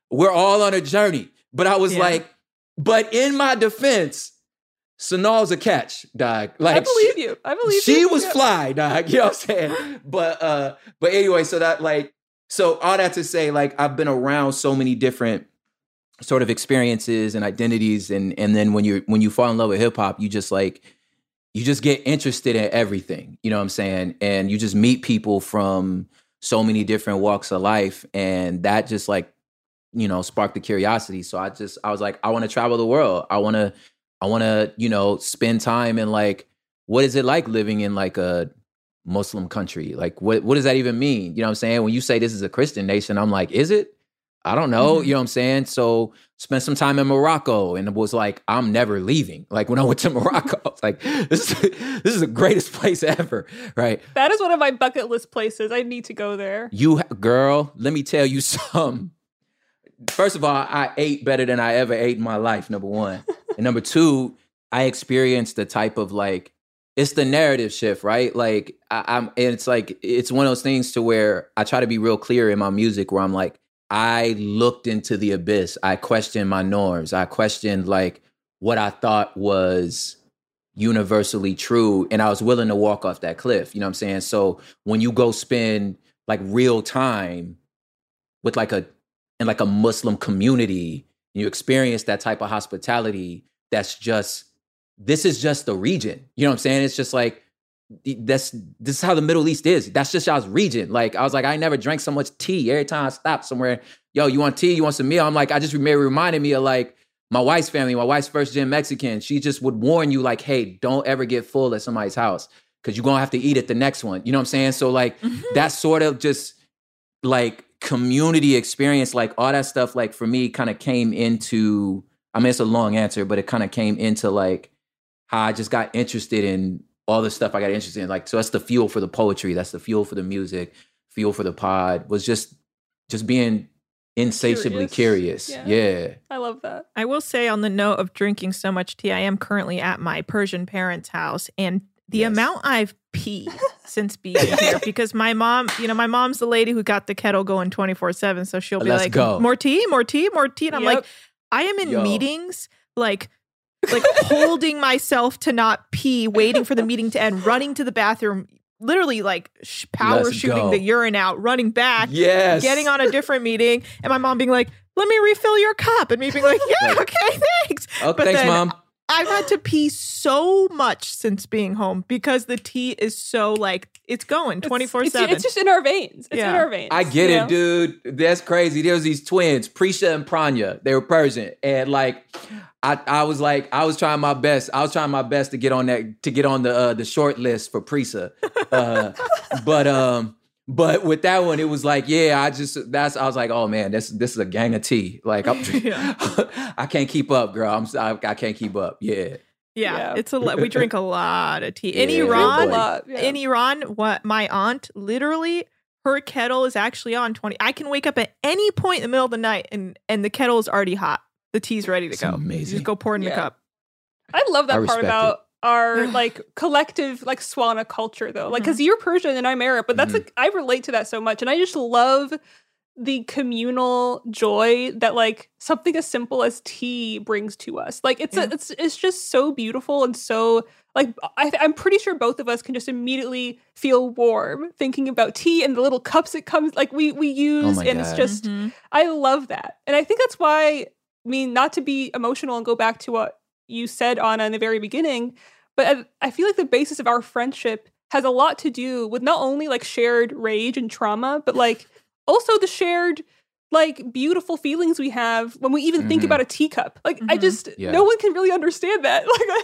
we're all on a journey. But I was
Yeah.
like, but in my defense, Sanal's a catch, dog. Like
I believe
she,
you. I believe
she
you.
was
Yeah.
fly, dog. You know what I'm saying? But uh, but anyway, so that like, so all that to say, like, I've been around so many different sort of experiences and identities, and and then when you when you fall in love with hip hop, you just like you just get interested in everything. You know what I'm saying? And you just meet people from so many different walks of life, and that just like, you know, sparked the curiosity. So I just I was like, I want to travel the world. I want to I want to, you know, spend time in like, what is it like living in like a Muslim country? Like, what what does that even mean? You know what I'm saying? When you say this is a Christian nation, I'm like, is it? I don't know.
Mhm.
You know what I'm saying? So spent some time in Morocco, and it was like, I'm never leaving. Like when I went to Morocco, I was like, this is, this is the greatest place ever, right?
That is one of my bucket list places. I need to go there.
You, girl, let me tell you something. First of all, I ate better than I ever ate in my life, number one. And number two, I experienced the type of like, it's the narrative shift, right? Like I, I'm, and it's like, it's one of those things to where I try to be real clear in my music where I'm like, I looked into the abyss. I questioned my norms. I questioned like what I thought was universally true. And I was willing to walk off that cliff. You know what I'm saying? So when you go spend like real time with like a, in like a Muslim community, you experience that type of hospitality. That's just, this is just the region. You know what I'm saying? It's just like, that's this is how the Middle East is. That's just y'all's region. Like I was like, I never drank so much tea. Every time I stopped somewhere, yo, you want tea? You want some meal? I'm like, I just remember reminded me of like my wife's family. My wife's first gen Mexican. She just would warn you like, hey, don't ever get full at somebody's house because you're gonna have to eat at the next one. You know what I'm saying? So like that sort of just like community experience, like all that stuff, like for me, kind of came into. I mean, it's a long answer, but it kind of came into like how I just got interested in all the stuff I got interested in. Like, so that's the fuel for the poetry. That's the fuel for the music, fuel for the pod, was just, just being insatiably curious.
Curious.
Yeah.
Yeah. I love that.
I will say on the note of drinking so much tea, I am currently at my Persian parents' house, and the
Yes.
amount I've peed since being here, because my mom, you know, my mom's the lady who got the kettle going twenty-four seven. So she'll be
Let's
like,
go.
more tea, more tea, more tea. And I'm
Yep.
like, I am in
Yo.
meetings, like, like holding myself to not pee, waiting for the meeting to end, running to the bathroom, literally like sh- power
Let's
shooting
go.
the urine out, running back,
Yes.
getting on a different meeting, and my mom being like, let me refill your cup, and me being like, yeah,
Like,
okay, thanks.
Oh,
But
thanks,
then
Mom.
I've had to pee so much since being home because the tea is so like, it's going twenty-four
It's,
seven.
it's just in our veins. It's
Yeah.
in our veins.
I get
you
it,
know?
dude. That's crazy. There was these twins, Prisha and Pranya. They were Persian, and like, I, I was like, I was trying my best. I was trying my best to get on that, to get on the uh, the short list for Prisha. Uh, but um, but with that one, it was like, yeah, I just that's I was like, oh man, this this is a gang of tea. Like, I'm,
Yeah.
I can't keep up, girl. I'm I, I can't keep up. Yeah.
Yeah,
Yeah.
it's a lot. We drink a lot of tea. In
Yeah,
Iran,
boy.
A lot, yeah.
in Iran, what my aunt literally, her kettle is actually on twenty. I can wake up at any point in the middle of the night and and the kettle is already hot. The tea's ready to
It's
go. You
amazing.
just go pour it in the
Yeah.
cup.
I love
I
that
respect
part about our like collective like Swana culture though. Like, because you're Persian and I'm Arab, but that's
Mhm.
like I relate to that so much, and I just love the communal joy that like something as simple as tea brings to us. Like, it's
Yeah.
a, it's it's just so beautiful and so like I, I'm pretty sure both of us can just immediately feel warm thinking about tea and the little cups it comes like we we use,
my
and it's
God.
just
Mhm.
I love that. And I think that's why, I mean, not to be emotional and go back to what you said, Anna, in the very beginning, but I, I feel like the basis of our friendship has a lot to do with not only like shared rage and trauma, but like also the shared like beautiful feelings we have when we even think
Mhm.
about a teacup. Like, I
Mhm.
just,
Yeah.
no one can really understand that. Like, I,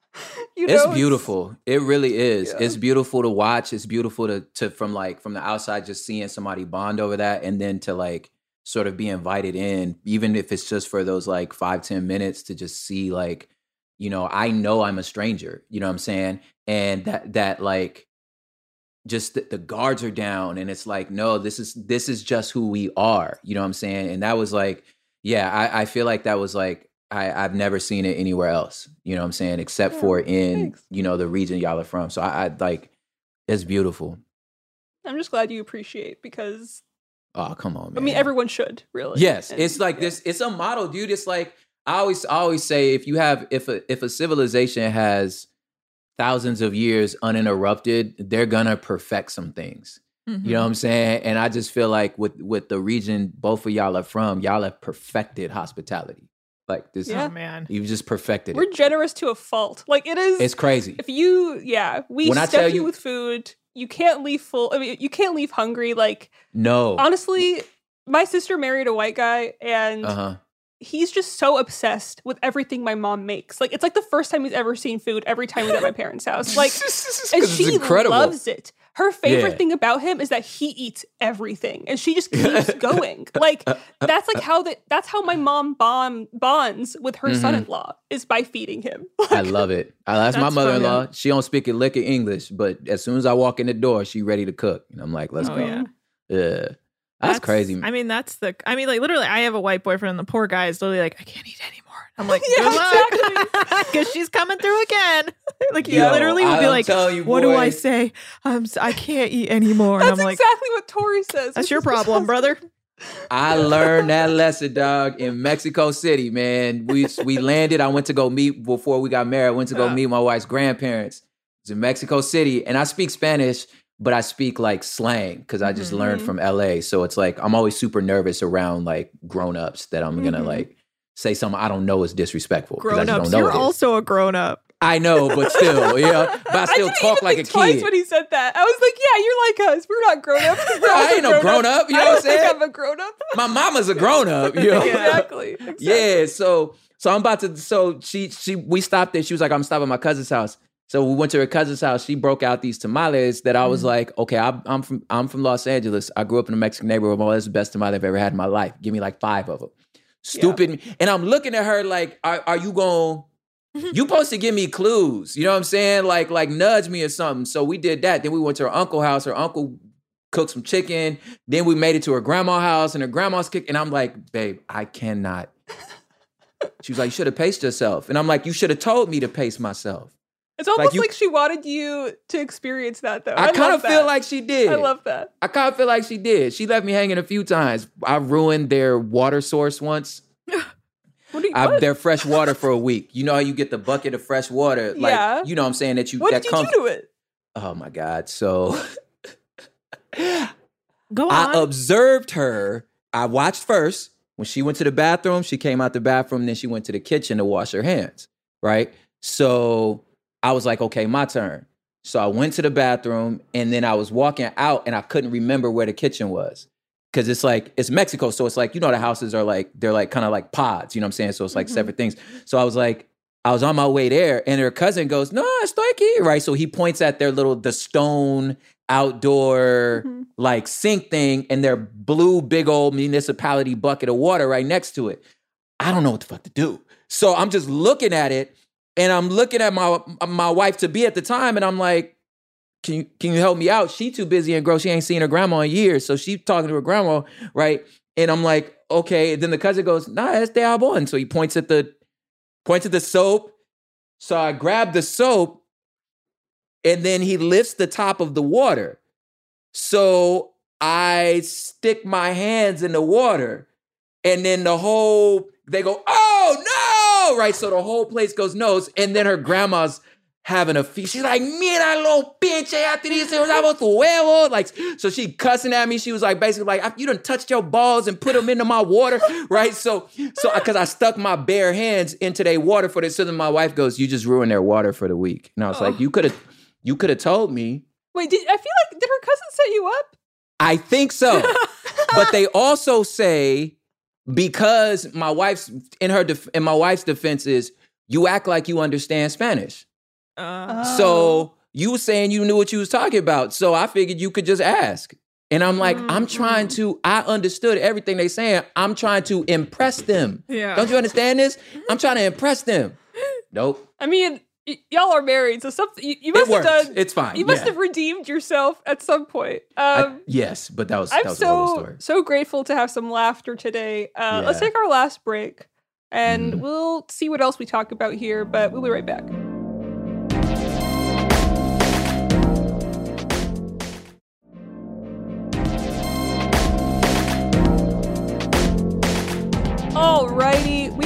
you know,
It's beautiful. It really is.
Yeah.
It's beautiful to watch. It's beautiful to to from like from the outside, just seeing somebody bond over that, and then to like sort of be invited in, even if it's just for those like five, ten minutes to just see like, you know, I know I'm a stranger, you know what I'm saying? And that that like just the, the guards are down, and it's like, no, this is this is just who we are, you know what I'm saying? And that was like, yeah, I, I feel like that was like I, I've never seen it anywhere else, you know what I'm saying, except
Yeah,
for in,
thanks.
you know, the region y'all are from. So I, I like, it's beautiful.
I'm just glad you appreciate, because
Oh, come on, man.
I mean, everyone should really.
Yes,
And,
it's like
yeah.
this. It's a model, dude. It's like I always, I always say, if you have, if a, if a civilization has thousands of years uninterrupted, they're gonna perfect some things.
Mm-hmm.
You know what I'm saying? And I just feel like with with the region both of y'all are from, y'all have perfected hospitality. Like this,
Yeah.
Oh man.
you've just perfected
We're
it.
generous to a fault. Like it is.
It's crazy.
If you, yeah, we
When I
step
tell
you
you-
with food. You can't leave full. I mean, you can't leave hungry. Like
No.
honestly, my sister married a white guy, and
Uh huh.
he's just so obsessed with everything my mom makes. Like it's like the first time he's ever seen food. Every time he's at my parents' house, like, and
it's
she
incredible.
loves it. Her favorite
Yeah.
thing about him is that he eats everything, and she just keeps going. Like that's like how the that's how my mom bond, bonds with her
Mhm.
son-in-law is by feeding him.
I love it. I, that's, my
That's
mother-in-law. She don't speak a lick of English, but as soon as I walk in the door, she ready to cook, and I'm like, let's
Oh,
go.
yeah.
Yeah. That's, crazy.
I mean, that's the. I mean, like literally, I have a white boyfriend, and the poor guy is literally like, I can't eat anymore. I'm like,
Yeah,
good luck, because she's coming through again. Like he
Yo,
literally will be
I'm
like,
telling you,
what do I
boy.
say? I'm, s- I can't eat anymore. And
That's
I'm like,
exactly what Tori says.
that's
which
your
is
problem,
just-
brother.
I learned that lesson, dog, in Mexico City, man. We we landed. I went to go meet before we got married. I went to go
Yeah.
meet my wife's grandparents. It's in Mexico City, and I speak Spanish, but I speak like slang because I just learned
Mhm.
from L A. So it's like I'm always super nervous around like grown ups that I'm gonna
Mhm.
like say something I don't know is disrespectful. 'cause I
Grown
just
ups.
don't know
You're
it is.
also a grown up.
I know, but still, yeah. But I still
didn't
talk
even
like
think
a
twice
kid.
when he said that. I was like, yeah, you're like us. We're not grown ups.
I ain't no grown up. You know
I
what I'm
don't think
saying?
I'm a grown up.
My mama's a grown up. You know?
Exactly. exactly.
Yeah, so so I'm about to so she she we stopped there. She was like, I'm stopping at my cousin's house. So we went to her cousin's house. She broke out these tamales that I was
Mm.
like, okay, I, I'm from I'm from Los Angeles. I grew up in a Mexican neighborhood. Well, that's the best tamale I've ever had in my life. Give me like five of them. Stupid. And I'm looking at her like, are, are you going? You supposed to give me clues. You know what I'm saying? Like like nudge me or something. So we did that. Then we went to her uncle's house. Her uncle cooked some chicken. Then we made it to her grandma's house, and her grandma's cooked. And I'm like, babe, I cannot. She was like, you should have paced yourself. And I'm like, you should have told me to pace myself.
It's almost
you-
like she wanted you to experience that, though.
I,
I,
kind
love
of feel
that.
like she did.
I love that.
I kind of feel like she did. She left me hanging a few times. I ruined their water source once.
What do you?
I,
what?
their fresh water for a week. You know how you get the bucket of fresh water? Like,
Yeah.
you know what I'm saying? That you
What
that
did you
comes.
do to it?
Oh my God. So
Go on.
I observed her. I watched first. When she went to the bathroom, she came out the bathroom, then she went to the kitchen to wash her hands, right? So I was like, okay, my turn. So I went to the bathroom, and then I was walking out, and I couldn't remember where the kitchen was. Because it's like, it's Mexico, so it's like, you know, the houses are like, they're like kind of like pods, you know what I'm saying? So it's like
Mhm.
separate things. So I was like, I was on my way there, and her cousin goes, no, estoy aquí, right? So he points at their little, the stone outdoor
Mhm.
like sink thing and their blue big old municipality bucket of water right next to it. I don't know what the fuck to do. So I'm just looking at it, and I'm looking at my my wife to be at the time, and I'm like, can you can you help me out? She too busy and gross. She ain't seen her grandma in years. So she's talking to her grandma, right? And I'm like, okay. And then the cousin goes, nah, it's de abon. So he points at the points at the soap. So I grab the soap, and then he lifts the top of the water. So I stick my hands in the water, and then the whole, they go, oh no, right? So the whole place goes nose, and then her grandma's having a feast. She's like, mira lo pinche atriz, tu huevo. Like, so she cussing at me. She was like, basically like, you done touched your balls and put them into my water, right? So, so because I stuck my bare hands into their water for this. So then my wife goes, you just ruined their water for the week. And I was
Oh.
like, you could have, you could have told me.
Wait, did I feel like did her cousin set you up?
I think so. But they also say, because my wife's in her def- in my wife's defense is, you act like you understand Spanish.
Uh,
Oh.
So you were saying you knew what you was talking about. So I figured you could just ask. And I'm like, I'm trying to, I understood everything they saying. I'm trying to impress them.
yeah.
Don't you understand this? I'm trying to impress them. Nope.
I mean, y- y'all are married, so something you, you
It
must have
worked.
done.
It's fine.
You must
Yeah.
have redeemed yourself at some point.
I-
Um,
yes, but that was, that
I'm
was a horrible
so
story.
so grateful to have some laughter today. Uh, Let's
Yeah.
take our last break, and
Mhm.
we'll see what else we talk about here. But we'll be right back.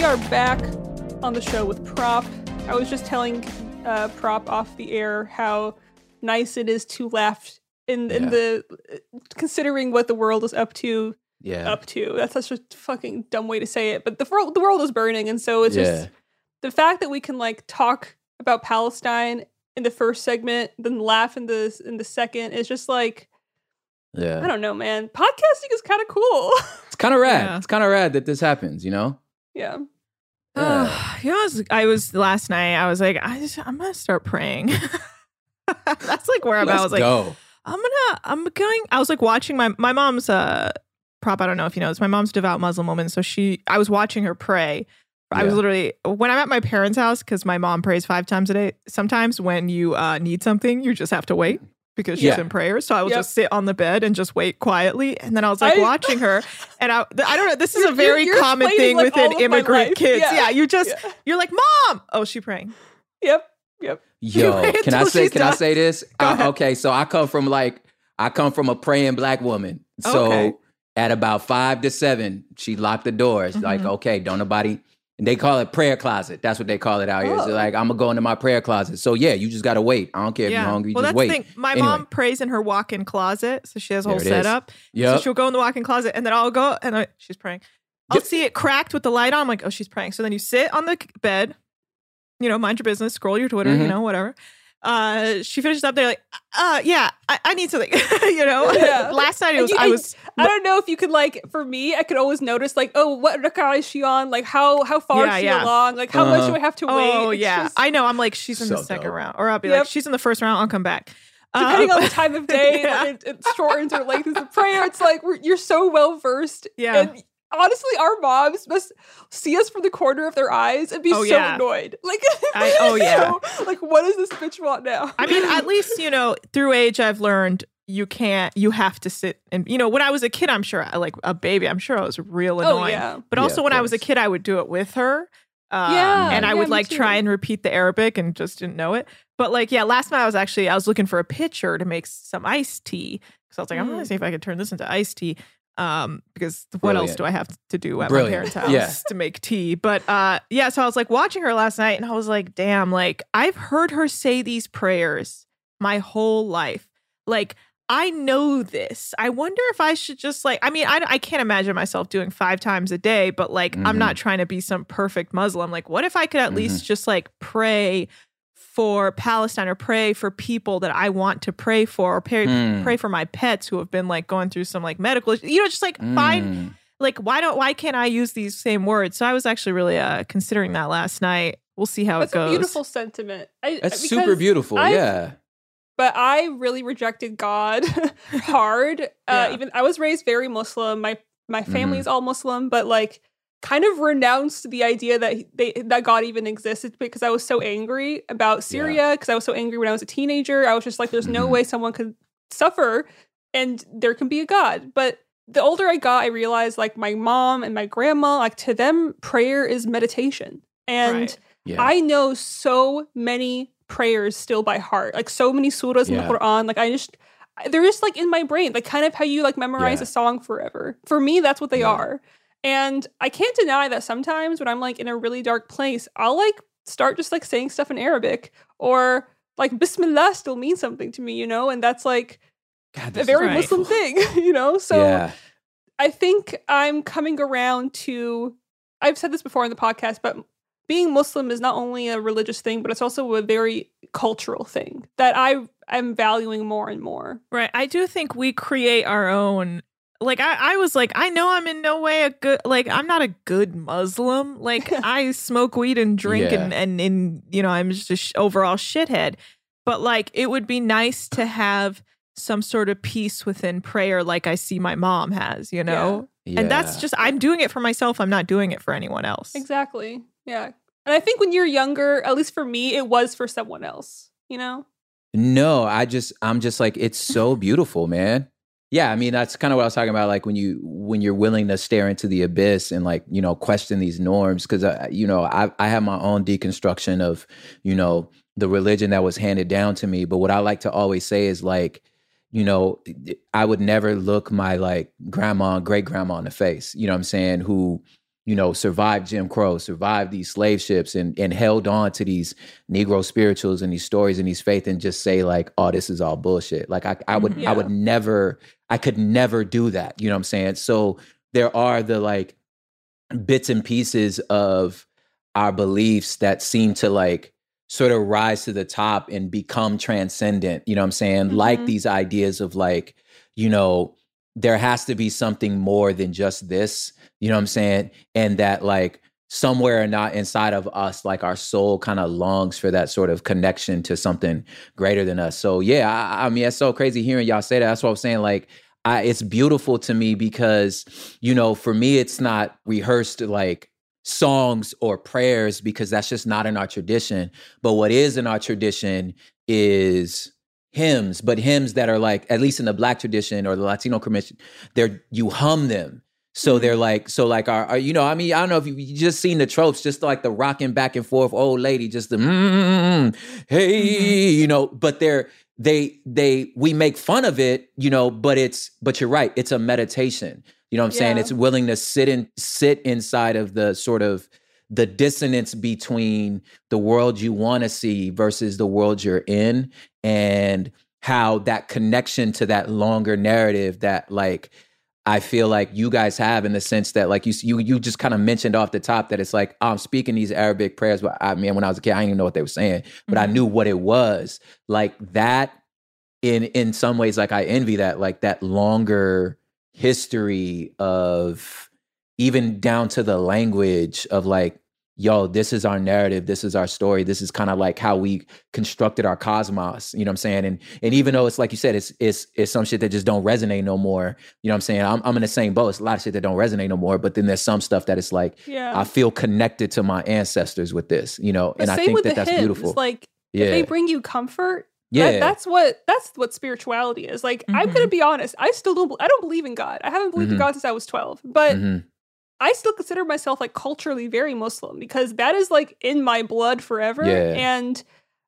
are back on the show with Prop. I was just telling uh, Prop off the air how nice it is to laugh in, in yeah. the, considering what the world is up to,
yeah.
up to. That's such a fucking dumb way to say it, but the world, the world is burning, and so it's yeah. just, the fact that we can like talk about Palestine in the first segment, then laugh in the, in the second, is just like,
yeah.
I don't know, man. Podcasting is kind of cool.
It's kind of rad.
Yeah.
It's kind of rad that this happens, you know?
Yeah.
Yeah. Uh, you know, I was, I was last night. I was like, I just, I'm gonna start praying. That's like where I'm at. I was like,
go.
I'm gonna, I'm going. I was like watching my my mom's uh Prop. I don't know if you know this. My mom's a devout Muslim woman, so she. I was watching her pray. I was
Yeah.
literally when I'm at my parents' house because my mom prays five times a day. Sometimes when you uh, need something, you just have to wait because she's
Yeah.
in prayer. So I will
Yep.
just sit on the bed and just wait quietly. And then I was like
I-
watching her, and I I don't know. This is
You're-
a very
you're
common
explaining,
thing
like, all
within
of my
immigrant
life.
kids.
Yeah.
Yeah, you just
Yeah.
you're like, Mom. Oh, she praying.
Yep. Yep.
Yo,
Wait
can I
until
say
she's
can I
done.
say this?
Go
Uh,
ahead.
okay, so I come from like I come from a praying black woman. So
Okay.
at about five to seven, she locked the doors. Like,
Mhm.
okay, don't nobody. And they call it prayer closet. That's what they call it out here.
Oh.
So like, I'm gonna go into my prayer closet. So yeah, you just gotta wait. I don't care if you're hungry.
Well,
just
that's
wait.
the thing. My
Anyway.
mom prays in her walk-in closet, so she has a
There
whole
it is.
setup.
Yep.
So she'll go in the walk-in closet, and then I'll go and I, she's praying. I'll
Yep.
see it cracked with the light on. I'm like, oh, she's praying. So then you sit on the bed, you know, mind your business, scroll your Twitter,
Mhm.
you know, whatever. Uh, she finishes up there like, uh, yeah, I, I need something, you know.
Yeah.
Last night it
And
was,
you-
I
and
was,
I don't know if you could like, for me, I could always notice like, oh, what rak'ah is she on? Like how how far
Yeah,
is she
yeah.
along? Like how much
Uh-huh.
do I have to wait?
oh
It's
yeah,
just-
I know. I'm like, she's in the
So
second
dope.
round, or I'll be
Yep.
like, she's in the first round. I'll come back.
depending
Um,
on the time of day,
yeah.
like, it, it shortens or lengthens the prayer. It's like we're, you're so well versed.
Yeah.
And honestly, our moms must see us from the corner of their eyes and be
Oh,
so
yeah.
annoyed. Like,
I- oh, yeah.
so, like, what does this bitch want now?
I mean, at least, you know, through age, I've learned you can't, you have to sit and, you know, when I was a kid, I'm sure, like a baby, I'm sure I was real
Oh,
annoying.
yeah.
But
Yeah,
also
of
when I was a
course.
kid, I would do it with her. Um,
Yeah,
And I
yeah,
would
me
like
too.
try and repeat the Arabic and just didn't know it. But like, yeah, last night I was actually, I was looking for a pitcher to make some iced tea. Because I was like, I'm going
Mm.
to see if I could turn this into iced tea. Um, because what else
Brilliant.
do I have to do at
Brilliant.
my parents' house
Yeah.
to make tea? But uh, yeah, so I was like watching her last night and I was like, damn, like I've heard her say these prayers my whole life. Like, I know this. I wonder if I should just like, I mean, I, I can't imagine myself doing five times a day, but like, I'm
Mhm.
not trying to be some perfect Muslim. Like, what if I could at
Mhm.
least just like pray for Palestine or pray for people that I want to pray for or pray,
Mm.
pray for my pets who have been like going through some like medical, you know, just like find
Mm.
like, why don't, why can't I use these same words? So I was actually really uh, considering that last night. We'll see how
That's
it goes.
a beautiful sentiment. I,
That's
because
super beautiful.
I've-
Yeah.
But I really rejected God hard. Uh,
Yeah.
Even I was raised very Muslim. My my
Mm-hmm.
family's all Muslim, but like kind of renounced the idea that they that God even existed because I was so angry about Syria. Because I was so angry when I was a teenager. I was just like, there's no
Mhm.
way someone could suffer, and there can be a God. But the older I got, I realized like my mom and my grandma, like to them, prayer is meditation, and
Right.
Yeah.
I know so many prayers still by heart, like so many surahs in
Yeah.
the Quran. Like I just, they're just like in my brain, like kind of how you like memorize
Yeah.
a song forever. For me, that's what they
Yeah.
are. And I can't deny that sometimes when I'm like in a really dark place, I'll like start just like saying stuff in Arabic, or like Bismillah still means something to me, you know? And that's like
God,
a
this is
very
right.
Muslim thing, you know? So
yeah.
I think I'm coming around to, I've said this before in the podcast, but being Muslim is not only a religious thing, but it's also a very cultural thing that I am valuing more and more.
Right. I do think we create our own. Like, I, I was like, I know I'm in no way a good, like, I'm not a good Muslim. Like, I smoke weed and drink
Yeah.
and, and, and, you know, I'm just a sh- overall shithead. But, like, it would be nice to have some sort of peace within prayer, like I see my mom has, you know?
Yeah.
And that's just, I'm doing it for myself. I'm not doing it for anyone else.
Exactly. Yeah. And I think when you're younger, at least for me, it was for someone else, you know?
No, I just I'm just like, it's so beautiful, man. Yeah, I mean, that's kind of what I was talking about, like when you when you're willing to stare into the abyss and like, you know, question these norms, because I, you know, I I have my own deconstruction of, you know, the religion that was handed down to me. But what I like to always say is like, you know, I would never look my like grandma and great grandma in the face, you know what I'm saying, who, you know, survived Jim Crow, survived these slave ships and, and held on to these Negro spirituals and these stories and these faith and just say like, oh, this is all bullshit. Like I, I would,
Yeah.
I would never, I could never do that. You know what I'm saying? So there are the like bits and pieces of our beliefs that seem to like sort of rise to the top and become transcendent. You know what I'm saying?
Mm-hmm.
Like these ideas of like, you know, there has to be something more than just this. You know what I'm saying? And that like somewhere or not inside of us, like our soul kind of longs for that sort of connection to something greater than us. So yeah, I, I mean, it's so crazy hearing y'all say that. That's what I'm saying. Like, I, it's beautiful to me because, you know, for me, it's not rehearsed like songs or prayers because that's just not in our tradition. But what is in our tradition is hymns, but hymns that are like, at least in the Black tradition or the Latino commission, they're, you hum them. So they're like, so like our, our, you know, I mean, I don't know if you, you just seen the tropes, just like the rocking back and forth old lady, just the, mm, hey, mm-hmm. you know, but they're, they, they, we make fun of it, you know, but it's, but you're right. It's a meditation. You know what I'm
Yeah.
saying? It's willing to sit in, sit inside of the sort of the dissonance between the world you want to see versus the world you're in, and how that connection to that longer narrative that like, I feel like you guys have, in the sense that like you you you just kind of mentioned off the top that it's like, oh, I'm speaking these Arabic prayers, but I mean, when I was a kid, I didn't even know what they were saying, but mm-hmm. I knew what it was. Like that, in in some ways, like I envy that, like that longer history of even down to the language of like, yo, this is our narrative, this is our story, this is kind of like how we constructed our cosmos, you know what I'm saying? And and even though it's like you said, it's it's it's some shit that just don't resonate no more, you know what I'm saying? I'm I'm in the same boat. It's a lot of shit that don't resonate no more, but then there's some stuff that it's like,
yeah.
I feel connected to my ancestors with this, you know,
But
and I
same
think
with
that
the
that's
hymns.
beautiful.
Like,
yeah.
if they bring you comfort,
yeah.
that, that's what that's what spirituality is. Like,
Mm-hmm.
I'm gonna be honest, I still don't I don't believe in God. I haven't believed
Mm-hmm.
in God since I was twelve. But
mm-hmm.
I still consider myself like culturally very Muslim because that is like in my blood forever.
Yeah.
And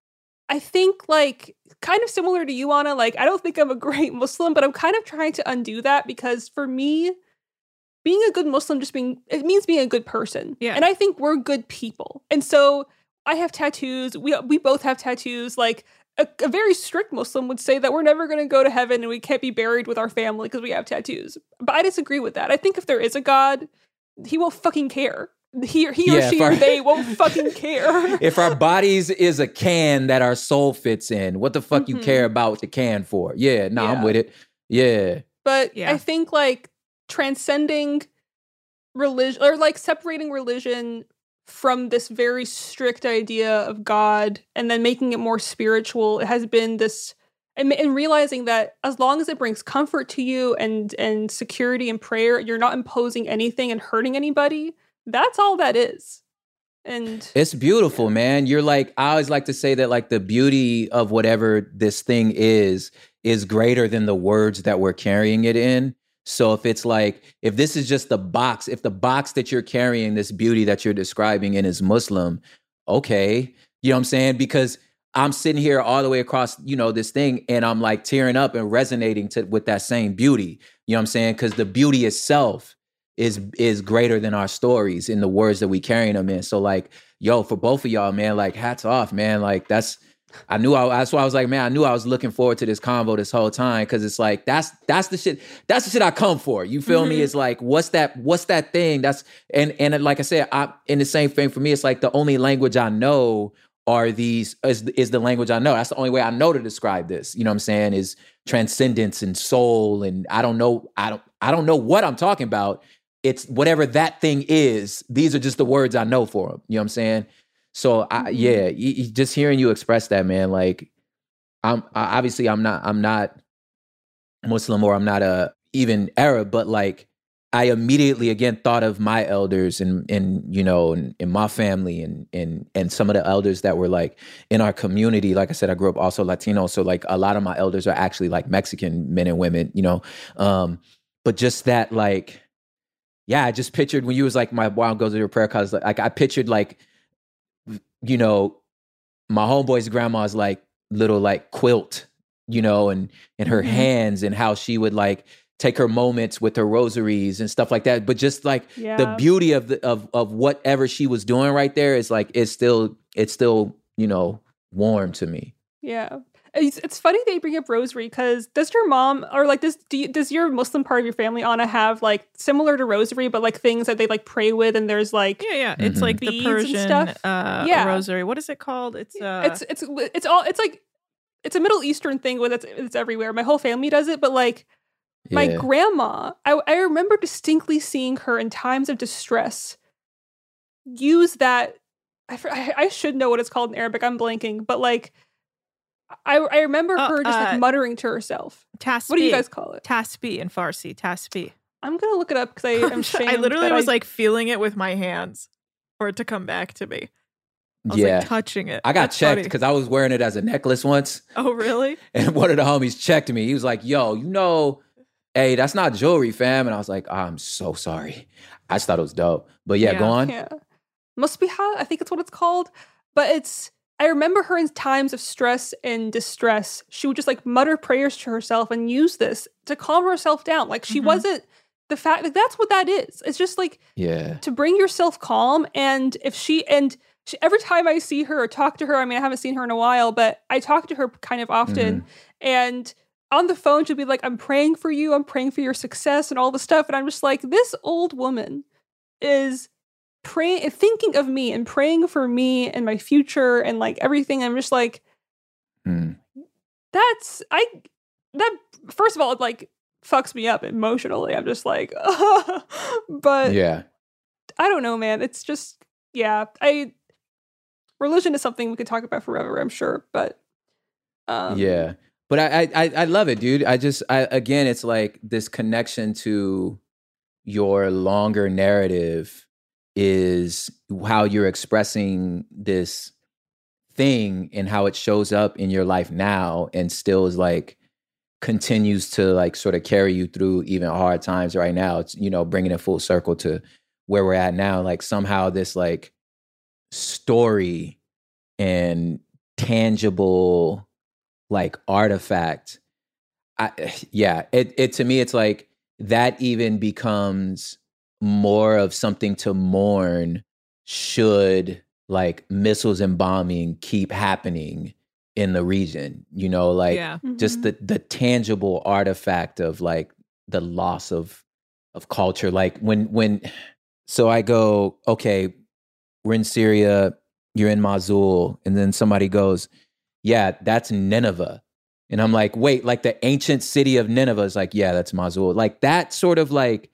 I think like kind of similar to you, Anna, like I don't think I'm a great Muslim, but I'm kind of trying to undo that because for me, being a good Muslim just being, it means being a good person.
Yeah.
And I think we're good people. And so I have tattoos. We we both have tattoos. Like a, a very strict Muslim would say that we're never going to go to heaven and we can't be buried with our family because we have tattoos. But I disagree with that. I think if there is a God, he won't fucking care. He, he
Yeah,
or she
our-
or they won't fucking care.
If our bodies is a can that our soul fits in, what the fuck
Mhm.
you care about the can for? Yeah, no, nah, I'm
Yeah.
with it. Yeah.
But
Yeah.
I think like transcending religion or like separating religion from this very strict idea of God and then making it more spiritual, it has been this, and, and realizing that as long as it brings comfort to you and and security and prayer, you're not imposing anything and hurting anybody. That's all that is. And
It's beautiful, man. You're like, I always like to say that like the beauty of whatever this thing is, is greater than the words that we're carrying it in. So if it's like, if this is just the box, if the box that you're carrying this beauty that you're describing in is Muslim, okay. You know what I'm saying? Because I'm sitting here all the way across, you know, this thing, and I'm like tearing up and resonating to with that same beauty. You know what I'm saying? Because the beauty itself is is greater than our stories in the words that we carrying them in. So like, yo, for both of y'all, man, like hats off, man. Like that's, I knew I, that's why I was like, man, I knew I was looking forward to this convo this whole time. Cause it's like, that's, that's the shit, that's the shit I come for. You feel mm-hmm. me? It's like, what's that, what's that thing? That's, and, and like I said, I, in the same thing for me, it's like the only language I know are these, is, is the language I know. That's the only way I know to describe this. You know what I'm saying? Is transcendence and soul. And I don't know, I don't, I don't know what I'm talking about. It's whatever that thing is. These are just the words I know for them. You know what I'm saying? So I, yeah, you, you, just hearing you express that, man, like I'm I, obviously I'm not, I'm not Muslim or I'm not a even Arab, but like I immediately again thought of my elders and, and, you know, and in my family and, and, and some of the elders that were like in our community. Like I said, I grew up also Latino. So like a lot of my elders are actually like Mexican men and women, you know? Um, but just that, like, yeah, I just pictured when you was like, my wild goes to your prayer cause like I pictured like, you know, my homeboy's grandma's like little like quilt, you know, and, and her mm-hmm. hands and how she would like take her moments with her rosaries and stuff like that. But just like
Yeah.
the beauty of the of of whatever she was doing right there is like it's still it's still, you know, warm to me.
Yeah. It's, it's funny that you bring up rosary because does your mom or like this do you, does your Muslim part of your family, Anna, have like similar to rosary but like things that they like pray with and there's like
Yeah, yeah. It's
Mhm.
like the
Beads and
Persian
stuff?
uh,
Yeah.
rosary. What is it called? It's uh,
it's it's it's all it's like it's a Middle Eastern thing with it's it's everywhere. My whole family does it, but like my
Yeah.
grandma, I I remember distinctly seeing her in times of distress use that. I, fr- I I should know what it's called in Arabic. I'm blanking, but like I I remember
Oh,
her just
uh,
like muttering to herself.
tasbih.
What do you guys call it?
Tasbih in Farsi. Tasbih.
I'm gonna look it up because I am shamed.
I literally
that
was
I-
like feeling it with my hands for it to come back to me. I was
Yeah.
like touching it.
I got
That's
checked
funny.
because I was wearing it as a necklace once.
Oh, really?
And one of the homies checked me. He was like, yo, you know, hey, that's not jewelry, fam. And I was like, oh, I'm so sorry. I just thought it was dope. But yeah,
Yeah.
go on.
Yeah. Musbiha, I think it's what it's called. But it's, I remember her in times of stress and distress. She would just like mutter prayers to herself and use this to calm herself down. Like she
Mhm.
wasn't, the fact, like that's what that is. It's just like
Yeah.
to bring yourself calm. And if she, and she, every time I see her or talk to her, I mean, I haven't seen her in a while, but I talk to her kind of often. And on the phone, she'll be like, I'm praying for you. I'm praying for your success and all this stuff. And I'm just like, this old woman is praying, thinking of me and praying for me and my future and like everything. I'm just like,
Mm.
that's, I, that, first of all, it like fucks me up emotionally. I'm just like, but
Yeah.
I don't know, man. It's just, yeah, I, religion is something we could talk about forever, I'm sure. But, um,
Yeah. But I, I I love it, dude. I just I again it's like this connection to your longer narrative is how you're expressing this thing and how it shows up in your life now and still is like continues to like sort of carry you through even hard times right now. It's, you know, bringing it full circle to where we're at now. Like somehow this like story and tangible like artifact. I, yeah, it, it to me, it's like that even becomes more of something to mourn should like missiles and bombing keep happening in the region, you know, like
yeah.
just
mhm.
the the tangible artifact of like the loss of of culture. Like when when so I go, okay, we're in Syria, you're in Mosul, and then somebody goes, yeah, that's Nineveh. And I'm like, wait, like the ancient city of Nineveh is like, yeah, that's Mosul. Like that sort of like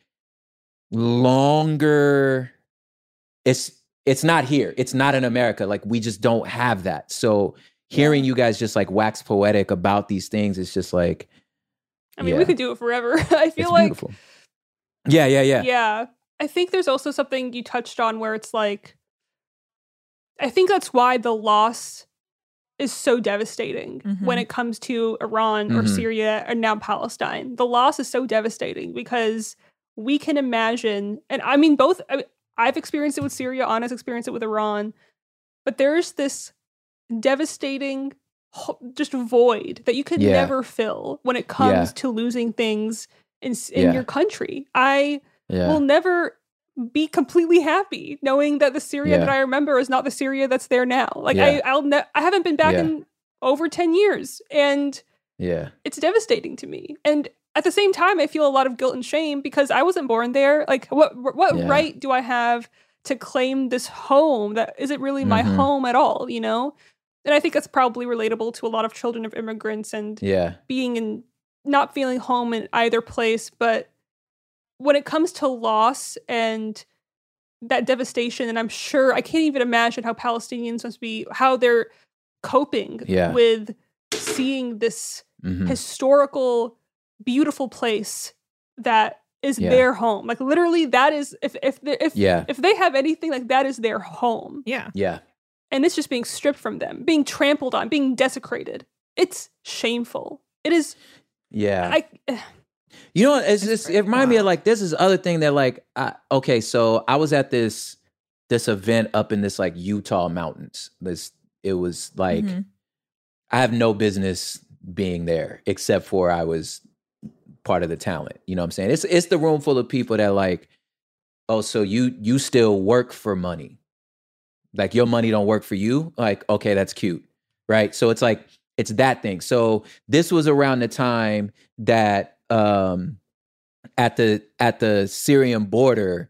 longer, it's it's not here. It's not in America. Like we just don't have that. So hearing you guys just like wax poetic about these things, it's just like,
I mean,
yeah,
we could do it forever. I feel
it's
like,
beautiful. Yeah, yeah, yeah.
yeah. I think there's also something you touched on where it's like, I think that's why the loss is so devastating
Mhm.
when it comes to Iran or
Mhm.
Syria and now Palestine. The loss is so devastating because we can imagine, and I mean, both, I, I've experienced it with Syria, Anna's experienced it with Iran, but there's this devastating ho- just void that you could
Yeah.
never fill when it comes
Yeah.
to losing things in, s- in
Yeah.
your country. I
Yeah.
will never be completely happy knowing that the Syria
Yeah.
that I remember is not the Syria that's there now. Like
Yeah.
I, I'll ne- I haven't been back
Yeah.
in over ten years, and
Yeah.
it's devastating to me. And at the same time, I feel a lot of guilt and shame because I wasn't born there. Like, what what
Yeah.
right do I have to claim this home that isn't really my
Mhm.
home at all? You know, and I think that's probably relatable to a lot of children of immigrants and
Yeah.
being in not feeling home in either place. But when it comes to loss and that devastation, and I'm sure I can't even imagine how Palestinians must be, how they're coping
Yeah.
with seeing this
Mhm.
historical, beautiful place that is
Yeah.
their home. Like literally, that is if if they- if
Yeah.
if they have anything, like that is their home,
Yeah.
Yeah.
and it's just being stripped from them, being trampled on, being desecrated. It's shameful. It is.
Yeah.
I.
You know, it's,
It's
it's
great.
it reminded me of
Wow.
like this is the other thing that like I, okay, so I was at this this event up in this like Utah mountains. This it was like
Mhm.
I have no business being there except for I was part of the talent. You know what I'm saying? It's it's the room full of people that like, oh, so you you still work for money. Like your money don't work for you. Like, okay, that's cute. Right. So it's like, it's that thing. So this was around the time that um, at the at the Syrian border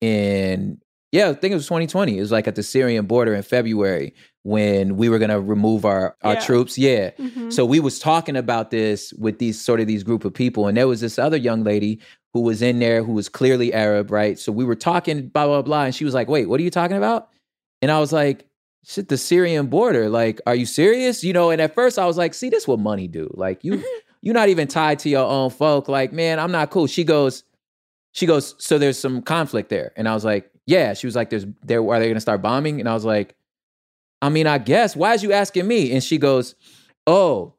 in, yeah, I think it was twenty twenty. It was like at the Syrian border in February when we were going to remove our, our
Yeah.
troops. Yeah.
Mhm.
So we was talking about this with these sort of these group of people. And there was this other young lady who was in there who was clearly Arab, right? So we were talking, blah, blah, blah. And she was like, wait, what are you talking about? And I was like, shit, the Syrian border. Like, are you serious? You know, and at first I was like, see, this is what money do. Like, you, you're not even tied to your own folk. Like, man, I'm not cool. She goes, she goes, so there's some conflict there. And I was like, yeah. She was like, there's, there, are they going to start bombing? And I was like, I mean, I guess. Why is you asking me? And she goes, oh,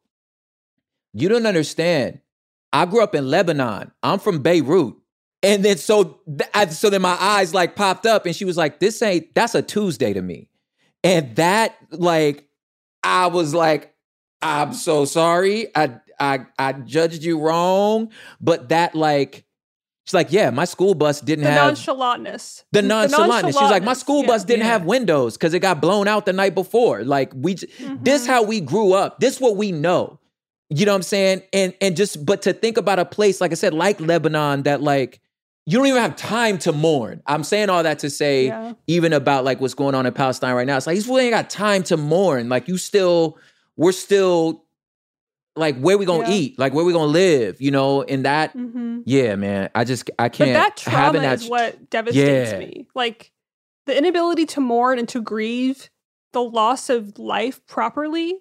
you don't understand. I grew up in Lebanon. I'm from Beirut. And then so, th- I, so then my eyes like popped up and she was like, this ain't, that's a Tuesday to me. And that, like, I was like, I'm so sorry. I, I, I judged you wrong. But that, like, she's like, yeah, my school bus didn't
The
have
nonchalantness.
the nonchalantness. She's like, my
nonchalantness,
school
yeah.
bus didn't
Yeah.
have windows because it got blown out the night before. Like, we, j- this how we grew up. This what we know. You know what I'm saying? And and just, but to think about a place, like I said, like Lebanon, that like, you don't even have time to mourn. I'm saying all that to say,
Yeah.
even about like what's going on in Palestine right now, it's like, you really ain't got time to mourn. Like you still, we're still, like where we gonna
Yeah.
eat? Like where we gonna live? You know, and that,
Mhm.
yeah, man, I just, I
But
can't.
that trauma
having that,
is what devastates
Yeah.
me. Like the inability to mourn and to grieve the loss of life properly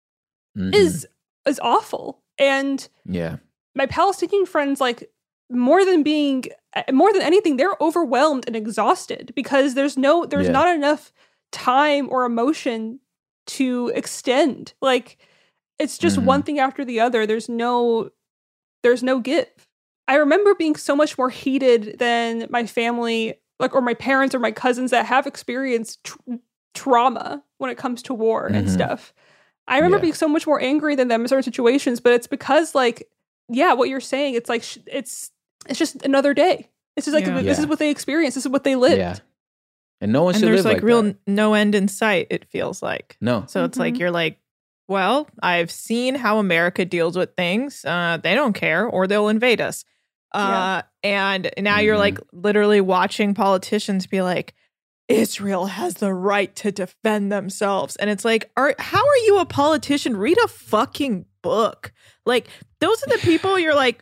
Mhm.
is is awful. And
yeah.
my Palestinian friends, like more than being more than anything, they're overwhelmed and exhausted because there's no there's
Yeah.
not enough time or emotion to extend. Like it's just
Mhm.
one thing after the other. There's no there's no give. I remember being so much more heated than my family, like or my parents or my cousins that have experienced tr- trauma when it comes to war and
Mhm.
stuff. I remember
Yeah.
being so much more angry than them in certain situations, but it's because like, yeah, what you're saying, it's like, sh- it's, it's just another day. It's just like,
Yeah.
this is
Yeah.
what they experience. This is what they lived.
Yeah. And no one
And
should
there's
live
like,
like,
real
that.
n- no end in sight, it feels like.
No.
So it's like
Mhm.
you're like, well, I've seen how America deals with things. Uh, they don't care, or they'll invade us. Uh, And now you're
Mhm.
like literally watching politicians be like, Israel has the right to defend themselves. And it's like, are how are you a politician? Read a fucking book. Like, those are the people you're like,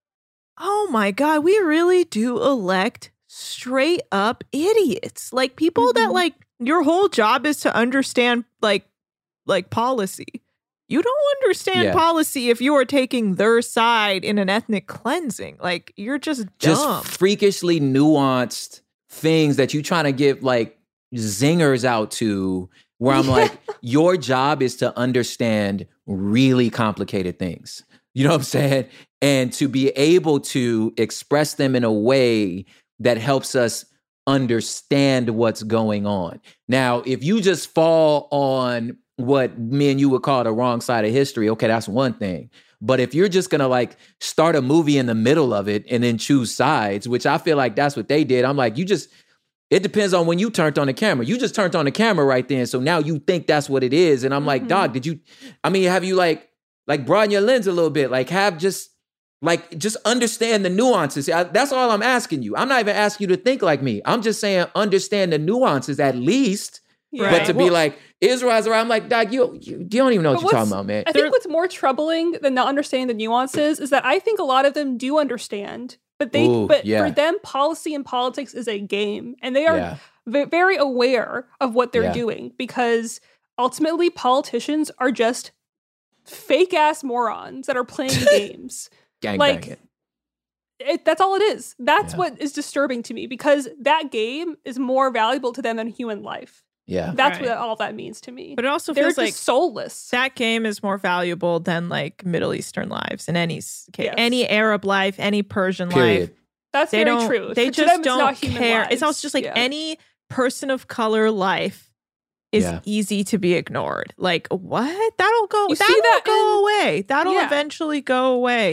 oh my God, we really do elect straight up idiots. Like people that
Mhm.
like your whole job is to understand like like policy. You don't understand
Yeah.
policy if you are taking their side in an ethnic cleansing. Like you're just
Just
dumb.
freakishly nuanced things that you trying to give like zingers out to where I'm like, your job is to understand really complicated things. You know what I'm saying? And to be able to express them in a way that helps us understand what's going on. Now, if you just fall on what me and you would call the wrong side of history, okay, that's one thing. But if you're just gonna like start a movie in the middle of it and then choose sides, which I feel like that's what they did, I'm like, you just, it depends on when you turned on the camera. You just turned on the camera right then. So now you think that's what it is. And I'm like,
Mhm.
dog, did you, I mean, have you like, like broaden your lens a little bit? Like have just, like just understand the nuances. I- That's all I'm asking you. I'm not even asking you to think like me. I'm just saying understand the nuances at least.
Yeah.
But to be
Well-
like, Israel's around, I'm like, dog, you, you, you don't even know what
But
you're talking
what's-
about, man.
I think what's more troubling than not understanding the nuances is that I think a lot of them do understand, but they,
Ooh,
but
yeah.
for them, policy and politics is a game, and they are
Yeah.
ve- very aware of what they're
Yeah.
doing because ultimately politicians are just fake ass morons that are playing games.
Gang
like-
banging.
It, that's all it is. That's
Yeah.
what is disturbing to me because that game is more valuable to them than human life.
Yeah.
That's
Right.
what all that means to me.
But it also
They're
feels
just
like
soulless.
that game is more valuable than like Middle Eastern lives in any s- case.
Yes.
Any Arab life, any Persian life.
Period.
That's
They
very
don't.
true.
They
For- to
just
them, it's
don't
not human
care. It's
lives.
also just like
Yeah.
any person of color life is
Yeah.
easy to be ignored. Like what? That'll go.
You see
that'll
that
go
in-
away. That'll
Yeah.
eventually go away.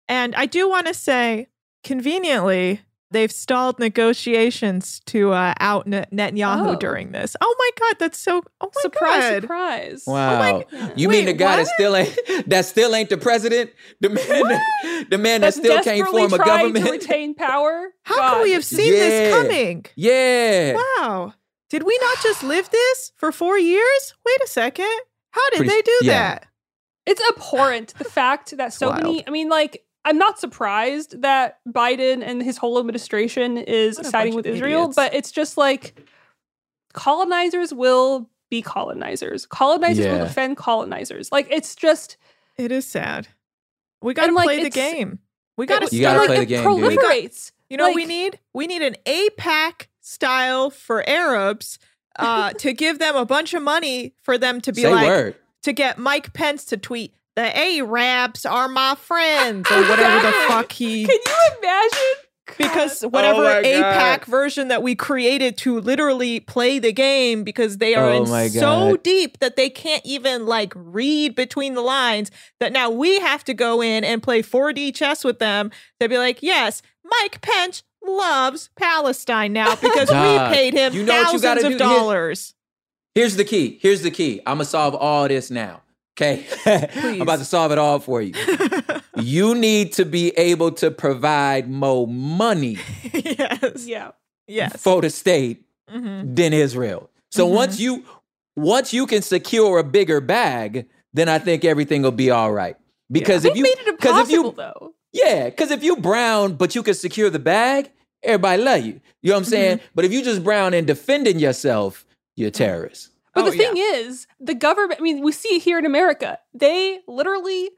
And I do want to say, conveniently, they've stalled negotiations to uh, out Net- Netanyahu
Oh.
during this. Oh my God, that's so. Oh my
surprise,
God.
surprise.
Wow.
God.
You mean
Wait,
the guy that
what?
still ain't that still ain't the president? The man the man that
That's
still can't
desperately
form a
trying
government?
to retain power.
How
God.
could we have seen
Yeah.
this coming?
Yeah.
Wow. Did we not just live this for four years? Wait a second. How did
Pretty-
they do
yeah.
that?
It's abhorrent, the fact that so
Wild.
many, I mean, like, I'm not surprised that Biden and his whole administration is
What a
siding
bunch
with
of
Israel,
idiots.
but it's just like colonizers will be colonizers. Colonizers will
Yeah.
defend colonizers. Like, it's just,
It is sad. We got to
And, like,
play the
it's-
game. We got to
it-
You gotta
start.
play
like,
the
it
game, dude.
proliferates.
You know what we
Like-
need? We need an AIPAC style for Arabs uh, to give them a bunch of money for them to be
Say
like,
word.
to get Mike Pence to tweet, the Arabs are my friends, or whatever the
Exactly.
fuck he.
Can you imagine?
Because
God.
whatever
Oh my
AIPAC
God.
version that we created to literally play the game, because they are
Oh
in
my
so
God.
deep that they can't even like read between the lines, that now we have to go in and play four D chess with them. They'd be like, yes, Mike Pence loves Palestine now because
Dog,
we paid him
you know what you
thousands
gotta
of
do? Here's-
dollars.
Here's the key. Here's the key. I'm gonna solve all this now. Okay? I'm about to solve it all for you. You need to be able to provide more money
Yes.
Yeah.
Yes.
for the state
Mhm.
than Israel. So
Mhm.
once you once you can secure a bigger bag, then I think everything will be all right. Because
They
if you
made it
because if
impossible,
you
though.
yeah, because if you brown but you can secure the bag, everybody love you. You know what I'm saying? But if you just brown and defending yourself, you're a terrorist.
But
Oh,
the thing is, the government, I mean, we see it here in America. They literally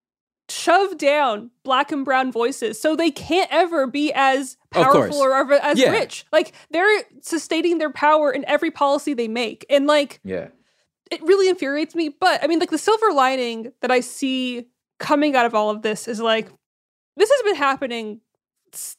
shove down black and brown voices so they can't ever be as
Of course.
powerful or ever as
Yeah.
rich. Like, they're sustaining their power in every policy they make. And, like,
Yeah.
it really infuriates me. But, I mean, like, the silver lining that I see coming out of all of this is, like, this has been happening s-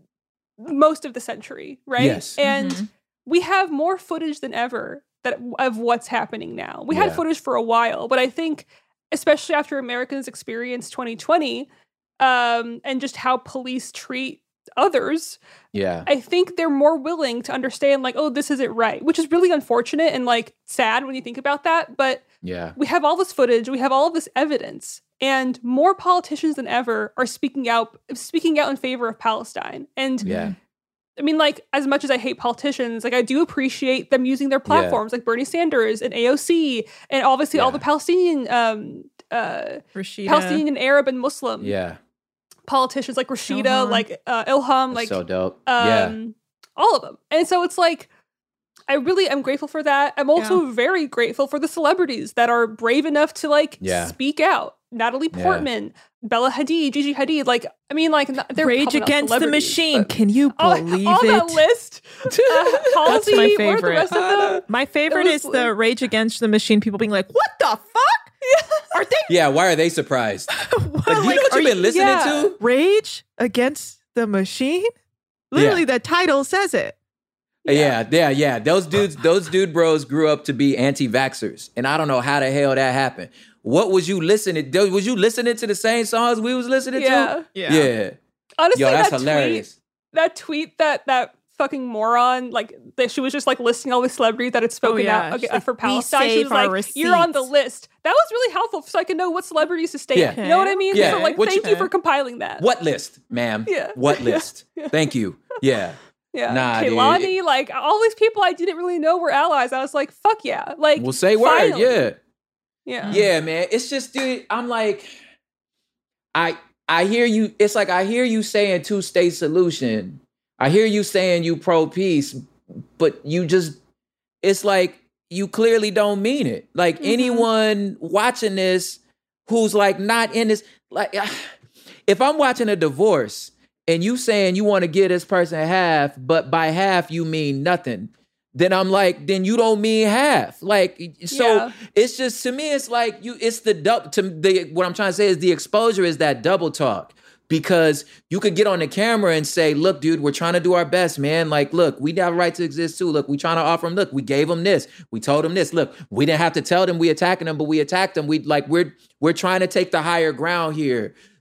most of the century, right?
Yes.
And
Mhm.
we have more footage than ever that of what's happening now. We had
Yeah.
footage for a while, but I think, especially after Americans experienced twenty twenty, um, and just how police treat others,
Yeah.
I think they're more willing to understand, like, oh, this isn't right, which is really unfortunate and like sad when you think about that. But
Yeah.
we have all this footage, we have all of this evidence, and more politicians than ever are speaking out, speaking out in favor of Palestine. And
Yeah.
I mean, like, as much as I hate politicians, like, I do appreciate them using their platforms, like Bernie Sanders and A O C, and obviously all
Yeah.
the Palestinian, um, uh,
Rashida.
Palestinian, Arab, and Muslim
Yeah.
politicians, like Rashida,
Ilham.
like uh, Ilham,
That's
like
so dope.
um,
yeah.
all of them. And so it's like, I really am grateful for that. I'm also very grateful for the celebrities that are brave enough to like
Yeah.
speak out. Natalie
Yeah.
Portman, Bella Hadid, Gigi Hadid. Like, I mean, like, n- they're
Rage
probably not
Against the
celebrities,
Machine.
but-
Can you
Oh,
believe
on
it?
that list. Uh, Halsey,
my
what are the
favorite.
rest of them?
My favorite
It
is
was
the
like-
Rage Against the Machine people being like, "What the fuck? Are they
Yeah. Why are they surprised? Like, you know what
are
you've been listening
yeah.
to?
Rage Against the Machine?" Literally, the title says it.
Yeah. yeah, yeah, Those dudes, those dude bros grew up to be anti-vaxxers, and I don't know how the hell that happened. What was you listening? Was you listening to the same songs we was listening
Yeah.
to? Yeah.
Honestly,
Yo, that's
that
hilarious.
tweet, that tweet that that fucking moron, like, that she was just like listing all the celebrities that had spoken
yeah.
out okay,
She's like,
for
"We
Palestine. She
save
was like,
our
"You're on the
receipts."
list." That was really helpful, so I could know what celebrities to stay.
Yeah.
You know what I mean?
Yeah.
So, like,
What
thank
you-
you for compiling that.
What list, ma'am?
Yeah.
What
Yeah.
list? Thank you. Yeah.
Yeah,
Nah, dude.
Kehlani, like, all these people I didn't really know were allies. I was like, "Fuck yeah!" Like,
We'll say word.
finally.
Yeah.
yeah,
Yeah, man. It's just, dude, I'm like, I I hear you. It's like I hear you saying two state solution. I hear you saying you pro peace, but you just, it's like you clearly don't mean it. Like
Mhm.
anyone watching this who's like not in this, like if I'm watching a divorce and you saying you want to give this person half, but by half you mean nothing, then I'm like, then you don't mean half. Like, so
Yeah.
it's just, to me, it's like you, it's the double, to the, what I'm trying to say is the exposure is that double talk. Because you could get on the camera and say, look, dude, we're trying to do our best, man. Like, look, we have a right to exist too. Look, we trying to offer them, look, we gave them this. We told them this. Look, we didn't have to tell them we attacking them, but we attacked them. We like, we're, we're trying to take the higher ground here.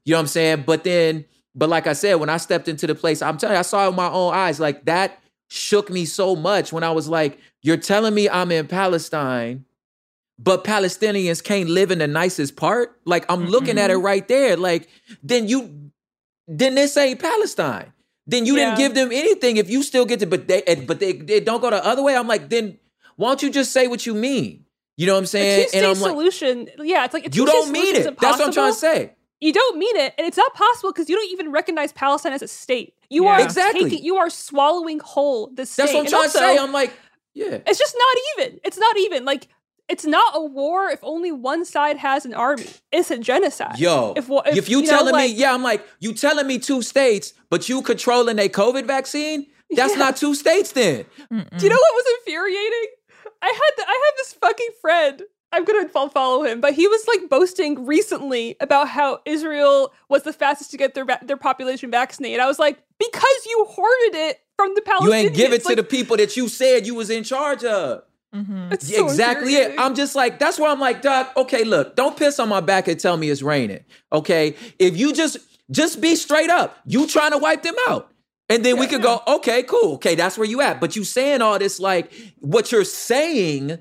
You know what I'm saying? But then, but like I said, when I stepped into the place, I'm telling you, I saw it with my own eyes. Like that shook me so much when I was like, you're telling me I'm in Palestine, but Palestinians can't live in the nicest part? Like I'm mm-hmm. looking at it right there. Like, then you, then this ain't Palestine. Then you yeah. didn't give them anything if you still get to, but they, but they, they don't go the other way. I'm like, then why don't you just say what you mean? You know what I'm saying?
A two-state
and I'm
solution,
like,
yeah, it's like a
you don't mean it. That's what I'm trying to say.
You don't mean it, and it's not possible because you don't even recognize Palestine as a state. You
Yeah.
are
Exactly.
taking, you are swallowing whole the state.
That's what I'm
And
trying
also,
to say. I'm like, yeah.
it's just not even. It's not even. Like, it's not a war if only one side has an army. It's a genocide.
Yo,
if,
if,
if
you,
you
telling
know, like,
me, yeah, I'm like, you telling me two states, but you controlling a COVID vaccine? That's
Yeah.
not two states then.
Mm-mm.
Do you know what was infuriating? I had the, I have this fucking friend. I'm gonna follow him, but he was like boasting recently about how Israel was the fastest to get their va- their population vaccinated. I was like, because you hoarded it from the Palestinians.
You ain't give it to
like,
the people that you said you was in charge of.
Mhm.
It's
Yeah,
so
exactly it.
infuriating.
I'm just like, that's why I'm like, Doc, okay, look, don't piss on my back and tell me it's raining. Okay. If you just just be straight up, you trying to wipe them out. And then we could go, okay, cool. Okay, that's where you at. But you saying all this, like what you're saying,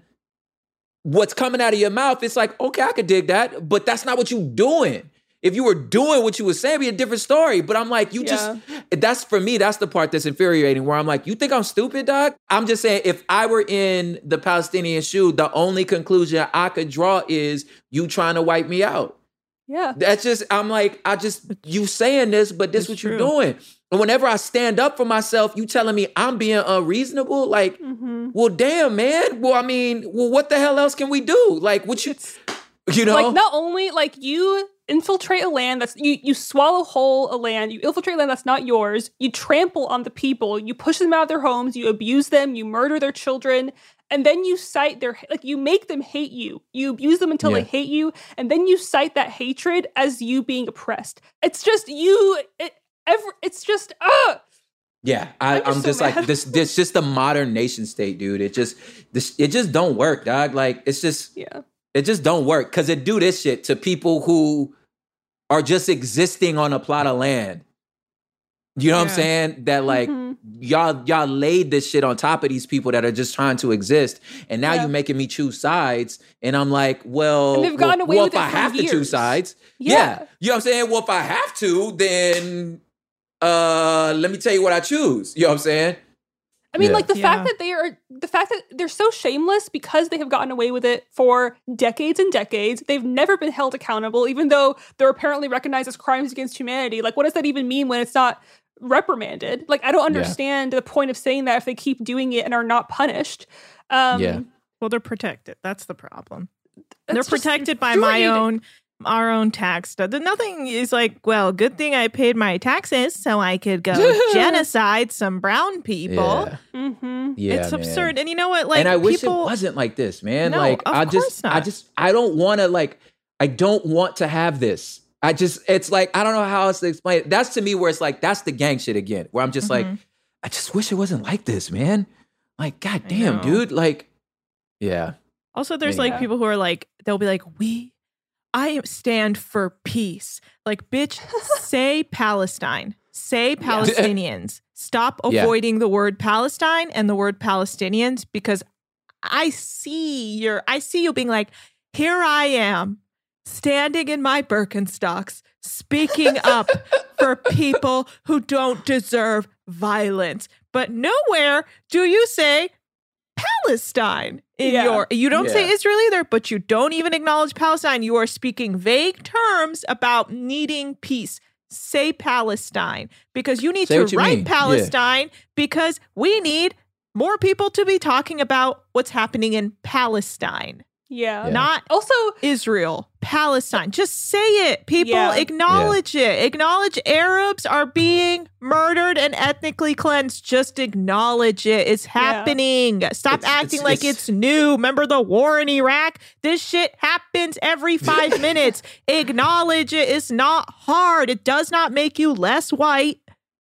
what's coming out of your mouth, it's like, okay, I could dig that, but that's not what you doing. If you were doing what you were saying, it'd be a different story. But I'm like, you
Yeah.
just, that's for me, that's the part that's infuriating, where I'm like, you think I'm stupid, dog? I'm just saying, if I were in the Palestinian shoe, the only conclusion I could draw is you trying to wipe me out.
Yeah.
That's just, I'm like, I just, you saying this, but this
It's
what
true.
you doing. And whenever I stand up for myself, you telling me I'm being unreasonable? Like,
Mm-hmm.
well, damn, man. Well, I mean, well, what the hell else can we do? Like, what you,
It's
you know?
like not only like you infiltrate a land that's you you swallow whole a land, you infiltrate land that's not yours, you trample on the people, you push them out of their homes, you abuse them, you murder their children, and then you cite their like you make them hate you. You abuse them until
Yeah.
they hate you, and then you cite that hatred as you being oppressed. It's just you. It ever. It's just uh
Yeah, I,
I'm
I'm
just
just,
so
like
mad.
this. This just a modern nation state, dude. It just this. It just don't work, dog. Like it's just
yeah.
it just don't work because it do this shit to people who are just existing on a plot of land. You know what I'm
Yeah.
saying? That like
Mhm.
y'all y'all laid this shit on top of these people that are just trying to exist, and now
Yeah.
you're making me choose sides, and I'm like, well,
And they've gotten
well,
away
well
with
if
it
I
for
have to choose
years.
sides,
Yeah.
yeah. You know what I'm saying? Well, if I have to, then uh, let me tell you what I choose. You know what I'm saying?
I mean,
Yeah.
like the
Yeah.
fact that they are, the fact that they're so shameless because they have gotten away with it for decades and decades. They've never been held accountable, even though they're apparently recognized as crimes against humanity. Like, what does that even mean when it's not reprimanded? Like, I don't understand the point of saying that if they keep doing it and are not punished. Um,
Yeah.
Well, they're protected. That's the problem.
that's
They're
just
protected by my
infuriating.
own our own tax stuff. Nothing is like, well, good thing I paid my taxes so I could go genocide some brown people.
Yeah,
Mhm.
yeah,
It's
man.
absurd. And you know what? Like,
and I wish it
people,
wasn't like this, man.
No,
like
of
I
course
just, I
not.
just, I don't want to like, I don't want to have this. I just, it's like I don't know how else to explain it. That's to me where it's like that's the gang shit again. Where I'm just like,
Mhm.
I just wish it wasn't like this, man. Like, god
I
damn,
know.
dude. Like, yeah,
Also, there's
Yeah.
like people who are like, they'll be like, we, I stand for peace. Like, bitch, say Palestine, say Palestinians. Stop
Yeah.
avoiding the word Palestine and the word Palestinians, because I see your, I see you being like, here I am standing in my Birkenstocks, speaking up for people who don't deserve violence. But nowhere do you say Palestine in
Yeah.
your, you don't say
Yeah.
Israel either, but you don't even acknowledge Palestine. You are speaking vague terms about needing peace. Say Palestine, because you need
Say
to
what you
write
mean.
Palestine, because we need more people to be talking about what's happening in Palestine,
Yeah.
Yeah.
not
Also,
Israel, Palestine. Just say it. People
Yeah.
acknowledge it. Acknowledge Arabs are being murdered and ethnically cleansed. Just acknowledge it. It's happening. Stop
It's-
acting
it's-
like
it's-
it's new. Remember the war in Iraq? This shit happens every five minutes. Acknowledge it. It's not hard. It does not make you less white.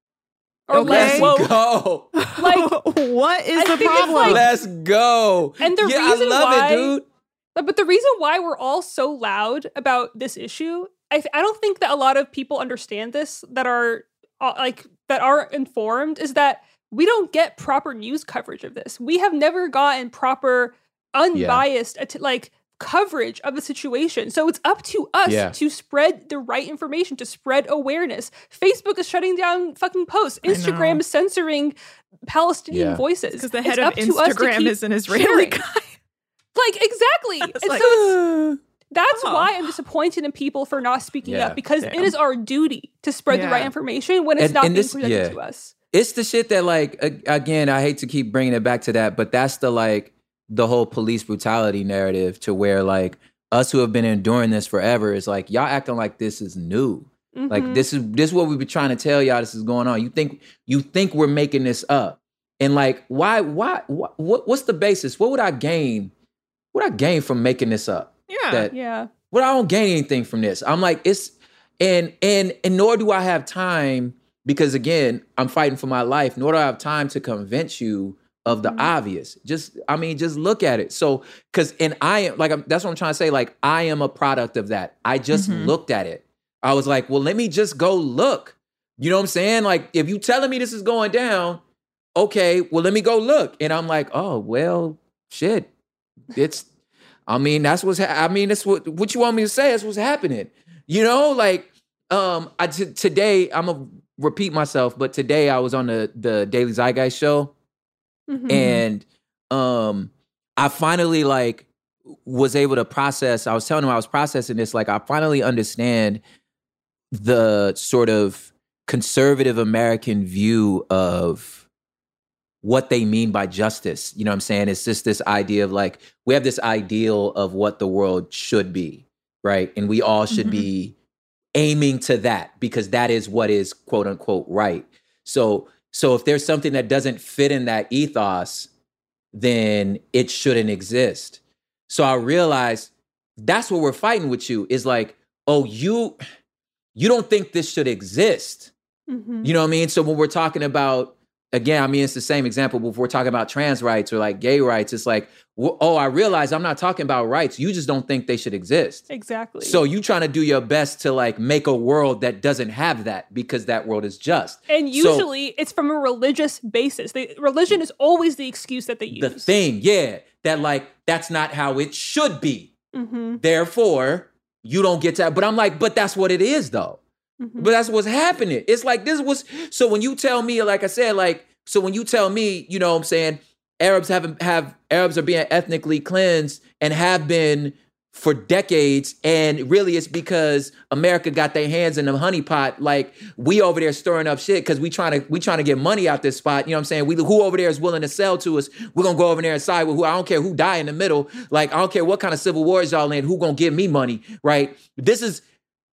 or
Okay.
less
let's
woke.
go.
Like,
what is
I
the
think it's
problem?
like-
Let's go.
And the
yeah,
reason
I love
why-
it, dude.
But but the reason why we're all so loud about this issue, I, I don't think that a lot of people understand this that are uh, like that are informed is that we don't get proper news coverage of this. We have never gotten proper unbiased yeah. like coverage of the situation. So it's up to us
yeah.
to spread the right information, to spread awareness. Facebook is shutting down fucking posts. Instagram is censoring Palestinian
yeah.
voices.
Because the head it's of Instagram is an Israeli guy.
Like, exactly. And
like,
so it's, that's
oh.
why I'm disappointed in people for not speaking
yeah.
up, because
Damn.
it is our duty to spread
yeah.
the right information when it's
and,
not
and
being
this,
presented
yeah.
to us.
It's the shit that, like, again, I hate to keep bringing it back to that, but that's the, like, the whole police brutality narrative to where, like, us who have been enduring this forever is like, y'all acting like this is new.
Mm-hmm.
Like, this is this is what we've been trying to tell y'all this is going on. You think you think we're making this up. And, like, why, why, what, what's the basis? What would I gain? What would I gain from making this up?
Yeah.
That,
yeah.
Well, I don't gain anything from this. I'm like, it's, and, and, and nor do I have time, because again, I'm fighting for my life, nor do I have time to convince you of the mm-hmm. obvious. Just, I mean, just look at it. So, because, and I am, like, I'm, that's what I'm trying to say. Like, I am a product of that. I just mm-hmm. looked at it. I was like, well, let me just go look. You know what I'm saying? Like, if you telling me this is going down, okay, well, let me go look. And I'm like, oh, well, shit. It's, I mean, that's what's, ha- I mean, that's what, what you want me to say. That's what's happening. You know, like, um, I, t- today, I'm going to repeat myself, but today I was on the, the Daily Zeitgeist show. Mm-hmm. And um, I finally, like, was able to process, I was telling him I was processing this, like, I finally understand the sort of conservative American view of what they mean by justice. You know what I'm saying? It's just this idea of, like, we have this ideal of what the world should be, right? And we all should mm-hmm. be aiming to that because that is what is quote unquote right. So, so if there's something that doesn't fit in that ethos, then it shouldn't exist. So I realized that's what we're fighting with you is like, oh, you, you don't think this should exist. Mm-hmm. You know what I mean? So when we're talking about, again, I mean, it's the same example, but if we're talking about trans rights or like gay rights, it's like, oh, I realize I'm not talking about rights. You just don't think they should exist.
Exactly.
So you trying to do your best to like make a world that doesn't have that because that world is just.
And usually so, it's from a religious basis. The, religion is always the excuse that they use.
The thing, yeah, that like, that's not how it should be. Mm-hmm. Therefore, you don't get to, but I'm like, but that's what it is though. Mm-hmm. But that's what's happening. It's like this was, so when you tell me, like I said, like, so when you tell me, you know what I'm saying, Arabs have, have Arabs are being ethnically cleansed and have been for decades. And really it's because America got their hands in the honeypot. Like we over there stirring up shit because we trying to we trying to get money out this spot. You know what I'm saying? We who over there is willing to sell to us. We're going to go over there and side with who. I don't care who die in the middle. Like I don't care what kind of civil wars y'all in. Who going to give me money, right? This is,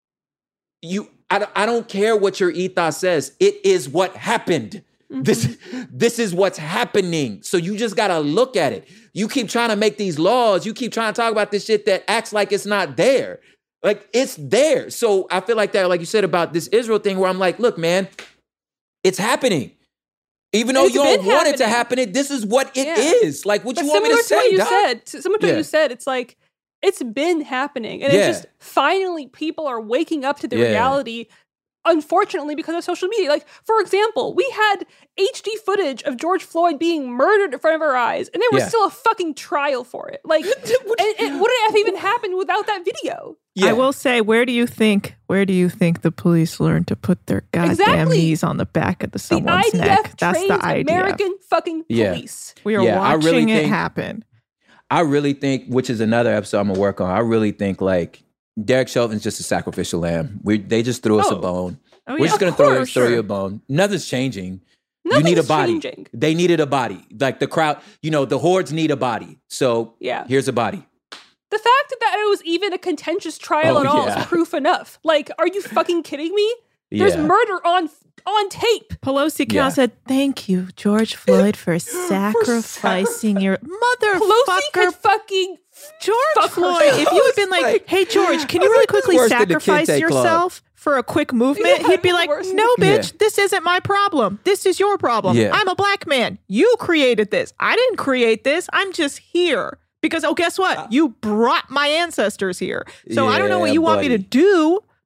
you. I, I don't care what your ethos says. It is what happened. Mm-hmm. This, this is what's happening. So you just got to look at it. You keep trying to make these laws. You keep trying to talk about this shit that acts like it's not there. Like it's there. So I feel like that, like you said about this Israel thing where I'm like, look, man, it's happening. Even though
it's
you don't want
happening.
it to happen, it, this is what it
yeah.
is. Like what
but
you want me to, to say,
what you
Doc?
said, similar to
yeah.
what you said, it's like, it's been happening. And
yeah.
it's just finally people are waking up to the
yeah.
reality, unfortunately, because of social media. Like, for example, we had H D footage of George Floyd being murdered in front of our eyes, and there was
yeah.
still a fucking trial for it. Like, and, and wouldn't have even happened without that video.
Yeah. I will say, where do you think, where do you think the police learned to put their goddamn
exactly.
knees on the back of the someone's
the I D F
neck? That's the idea.
American fucking police.
Yeah. We are
yeah,
watching
I really
it
think,
happen.
I really think, which is another episode I'm gonna work on. I really think like Derek Chauvin's just a sacrificial lamb. We they just threw us
oh.
a bone.
Oh,
We're
yeah,
just gonna
of
throw,
course,
throw
sure.
you a bone. Nothing's changing.
Nothing's
you need a body.
Changing.
They needed a body. Like the crowd, you know, the hordes need a body. So
yeah.
here's a body.
The fact that it was even a contentious trial
Oh,
at all
yeah.
is proof enough. Like, are you fucking kidding me? There's
Yeah.
murder on on tape.
Pelosi came out
Yeah.
and said, "Thank you, George Floyd, for sacrificing your
Pelosi
motherfucker."
could fucking
George
fuck
Floyd,
herself.
if you had been like,
Like-
"Hey, George, can
I
you
was
really
like, this is
quickly
worse than the
sacrifice
Kente Club.
yourself for a quick movement?"
Yeah,
He'd be like,
worse than
"No,
the-
bitch,
Yeah.
this isn't my problem. This is your problem.
Yeah.
I'm a black man. You created this. I didn't create this. I'm just here." Because, oh, guess what? You brought my ancestors here. So I don't know what
Yeah,
you want me to
buddy.
do,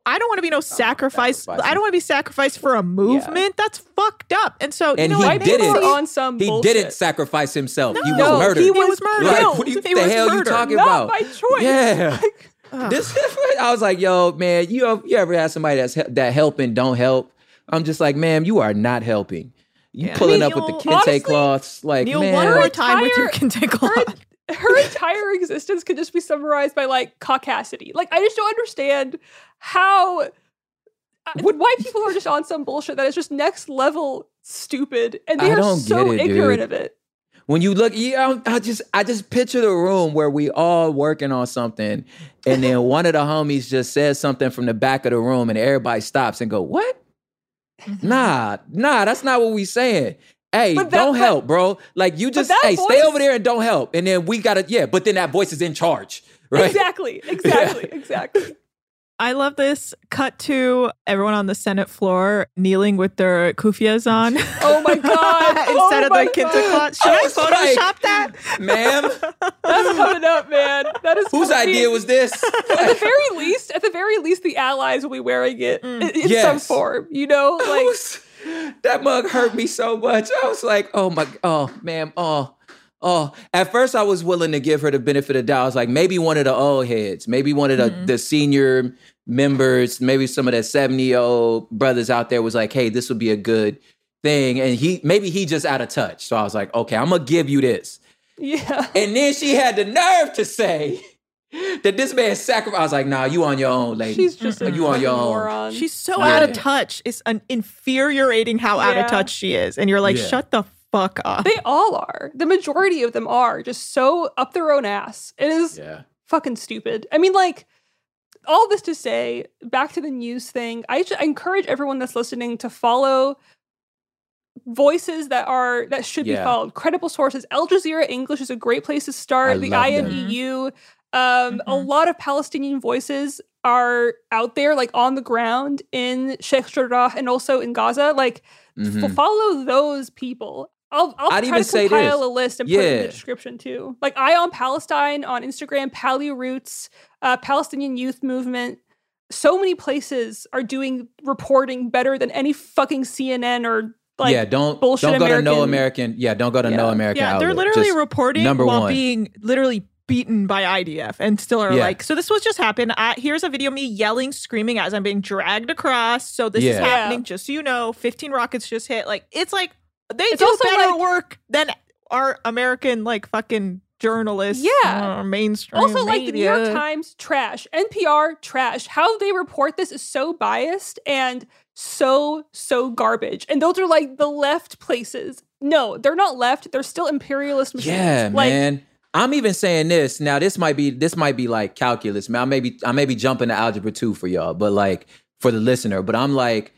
I don't want to be no sacrifice.
sacrificing.
I don't want to be sacrificed for a movement. That's fucked up. And so,
And
you know,
he
what?
didn't.
Maybe-
on some
He
bullshit.
didn't sacrifice himself.
No.
He was
No,
murdered.
he
He was murdered.
Like,
killed.
what do you,
He
the
was
hell you
murdered.
talking
Not
about?
by choice.
Yeah.
Ugh.
This, I was like, yo, man, you you ever had somebody that's he- that help and don't help? I'm just like, ma'am, you are not helping. You
Yeah.
pulling
I
up
mean,
with the
Neil,
kente
honestly,
cloths, like,
Neil,
man.
one more time with your
entire-
kente cloth.
Her entire existence could just be summarized by like caucasity. Like I just don't understand how uh,
What-
why people are just on some bullshit that is just next level stupid, and they
I
are
don't
so
get it,
ignorant
dude.
of it.
When you look, yeah, I I just I just picture the room where we all working on something, and then one of the homies just says something from the back of the room, and everybody stops and go, "What? Nah, nah, that's not what we saying." Hey,
But that-
don't
but-
help, bro. Like you just,
that
hey, stay
voice-
over there and don't help, and then we gotta, yeah. But then that voice is in charge, right?
Exactly, exactly, exactly.
I love this cut to everyone on the Senate floor kneeling with their kufias on.
Oh my god!
Instead
oh
of
my
the kente
God.
cloth. Should
I
I,
was
Photoshop
like-
that?
Ma'am,
That's coming up, man. That is
whose
gonna be-
idea was this?
At the very least, at the very least, the allies will be wearing it
Mm.
in, in
Yes.
some form. You know,
I
like
was- that mug hurt me so much. I was like, oh my, oh, ma'am, oh, oh. At first, I was willing to give her the benefit of the doubt. I was like, maybe one of the old heads, maybe one of the,
Mhm.
the senior members, maybe some of the seventy-year-old brothers out there was like, hey, this would be a good thing. And he, maybe he just out of touch. So I was like, okay, I'm going to give you this.
yeah.
And then she had the nerve to say that this man sacrificed. I was like, nah, you on your own, lady.
She's just a
Mm-mm.
You on your
fucking
own.
moron.
She's so
Yeah.
out of touch. It's an infuriating how out
Yeah.
of touch she is. And you're like,
Yeah.
shut the fuck up.
They all are. The majority of them are just so up their own ass. It is
Yeah.
fucking stupid. I mean, like, all this to say, back to the news thing, I, just, I encourage everyone that's listening to follow voices that are that should
Yeah.
be followed. Credible sources. Al Jazeera English is a great place to start.
I
the
love
I
them.
M E U. Um, A
Mhm.
lot of Palestinian voices are out there, like on the ground in Sheikh Jarrah and also in Gaza. Like,
Mhm.
f- follow those people. I'll, I'll
I'd
try
even
to
say
compile
this.
a list and put it in
Yeah.
the description too. Like Eye on Palestine on Instagram, Pali Roots, uh, Palestinian Youth Movement. So many places are doing reporting better than any fucking C N N or like
yeah, don't
bullshit
don't go to no
American-
American. Yeah, don't go to
Yeah.
no American.
yeah, they're
outlet.
literally
Just
reporting
number
while
one.
being literally beaten by I D F and still are
Yeah.
like, so this was just happened. I, here's a video of me yelling, screaming as I'm being dragged across. So this is
Yeah.
happening,
Yeah.
just so you know. fifteen rockets just hit. Like, it's like, they
It's
do
also
better
like-
work than our American, like, fucking journalists.
Yeah.
uh, mainstream
Also, like the New York
media.
Times, trash. N P R, trash. How they report this is so biased and so, so garbage. And those are like the left places. No, they're not left. They're still imperialist machines.
Yeah,
like,
man. I'm even saying this now. This might be this might be like calculus, man. I may be I may be jumping to algebra two for y'all, but like for the listener. But I'm like,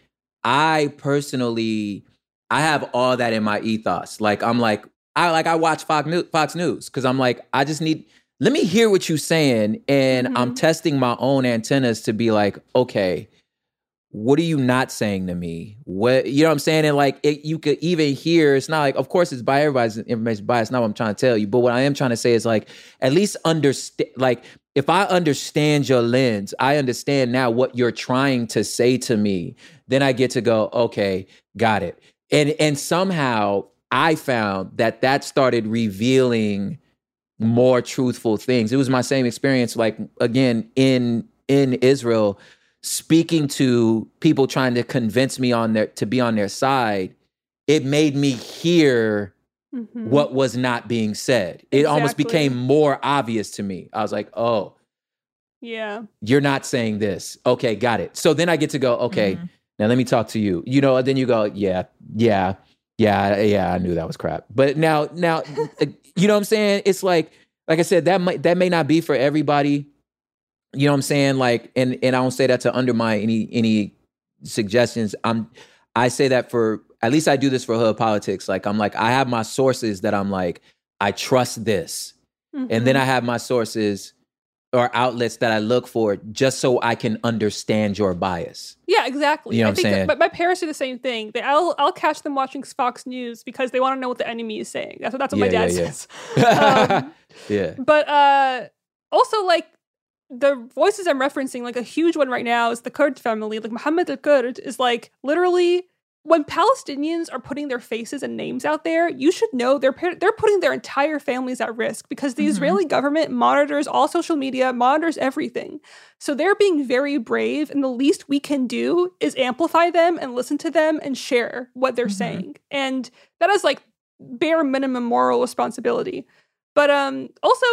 I personally, I have all that in my ethos. Like I'm like, I like I watch Fox News, Fox News because I'm like, I just need. Let me hear what you're saying, and I'm
Mhm.
testing my own antennas to be like, okay, what are you not saying to me? What, you know what I'm saying? And like, it, you could even hear, it's not like, of course it's by everybody's information bias. Not what I'm trying to tell you. But what I am trying to say is like, at least understand, like, if I understand your lens, I understand now what you're trying to say to me. Then I get to go, okay, got it. And, and somehow I found that that started revealing more truthful things. It was my same experience, like, again, in, in Israel, speaking to people trying to convince me on their to be on their side. It made me hear
mhm.
what was not being said. It almost
Exactly.
became more obvious to me. I was like, oh,
Yeah.
you're not saying this. Okay, got it. So then I get to go, okay,
Mhm.
now let me talk to you. You know, and then you go, yeah, yeah, yeah, yeah, I knew that was crap. But now, now, you know what I'm saying? It's like, like I said, that might that may not be for everybody. You know what I'm saying? Like, and and I don't say that to undermine any any suggestions. I'm I say that for at least I do this for hood politics. Like I'm like, I have my sources that I'm like, I trust this. And then
Mhm.
I have my sources or outlets that I look for just so I can understand your bias.
Yeah, exactly.
You know
I
what I'm
think that-
saying?
but my parents do the same thing. They, I'll I'll catch them watching Fox News because they want to know what the enemy is saying. That's what that's what my
Yeah,
dad
yeah, yeah.
says. Um,
Yeah.
But uh, also, like, the voices I'm referencing, like a huge one right now is the Kurd family. Like Mohammed al-Kurd is like literally when Palestinians are putting their faces and names out there, you should know they're they're putting their entire families at risk because the mm-hmm. Israeli government monitors all social media, monitors everything. So they're being very brave, and the least we can do is amplify them and listen to them and share what they're mm-hmm. saying. And that is like bare minimum moral responsibility. But um, also,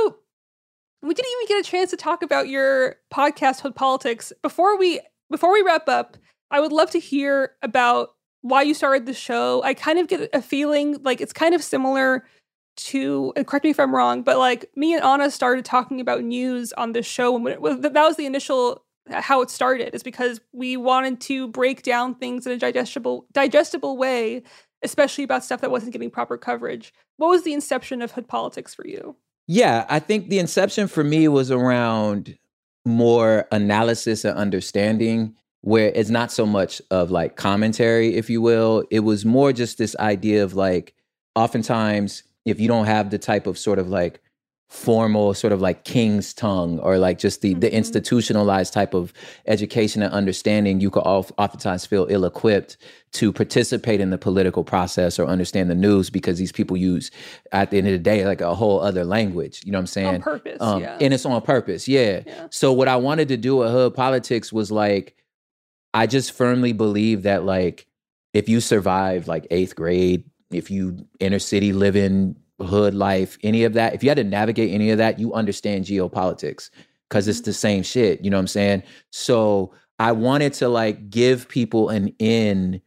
we didn't even get a chance to talk about your podcast, Hood Politics. Before we before we wrap up, I would love to hear about why you started the show. I kind of get a feeling like it's kind of similar to, and correct me if I'm wrong, but like me and Anna started talking about news on this show. When it, that was the initial, how it started, is because we wanted to break down things in a digestible, digestible way, especially about stuff that wasn't getting proper coverage. What was the inception of Hood Politics for you?
Yeah, I think the inception for me was around more analysis and understanding, where it's not so much of like commentary, if you will. It was more just this idea of like, oftentimes, if you don't have the type of sort of like formal sort of like king's tongue or like just the, mm-hmm. the institutionalized type of education and understanding, you could oftentimes feel ill-equipped to participate in the political process or understand the news because these people use, at the end of the day, like a whole other language. You know what I'm saying?
On purpose,
um,
yeah.
And it's on purpose, yeah. yeah. So what I wanted to do at Hood Politics was like, I just firmly believe that like, if you survive like eighth grade, if you inner city living, hood life, any of that, if you had to navigate any of that, you understand geopolitics because it's the same shit. You know what I'm saying? So I wanted to like give people an in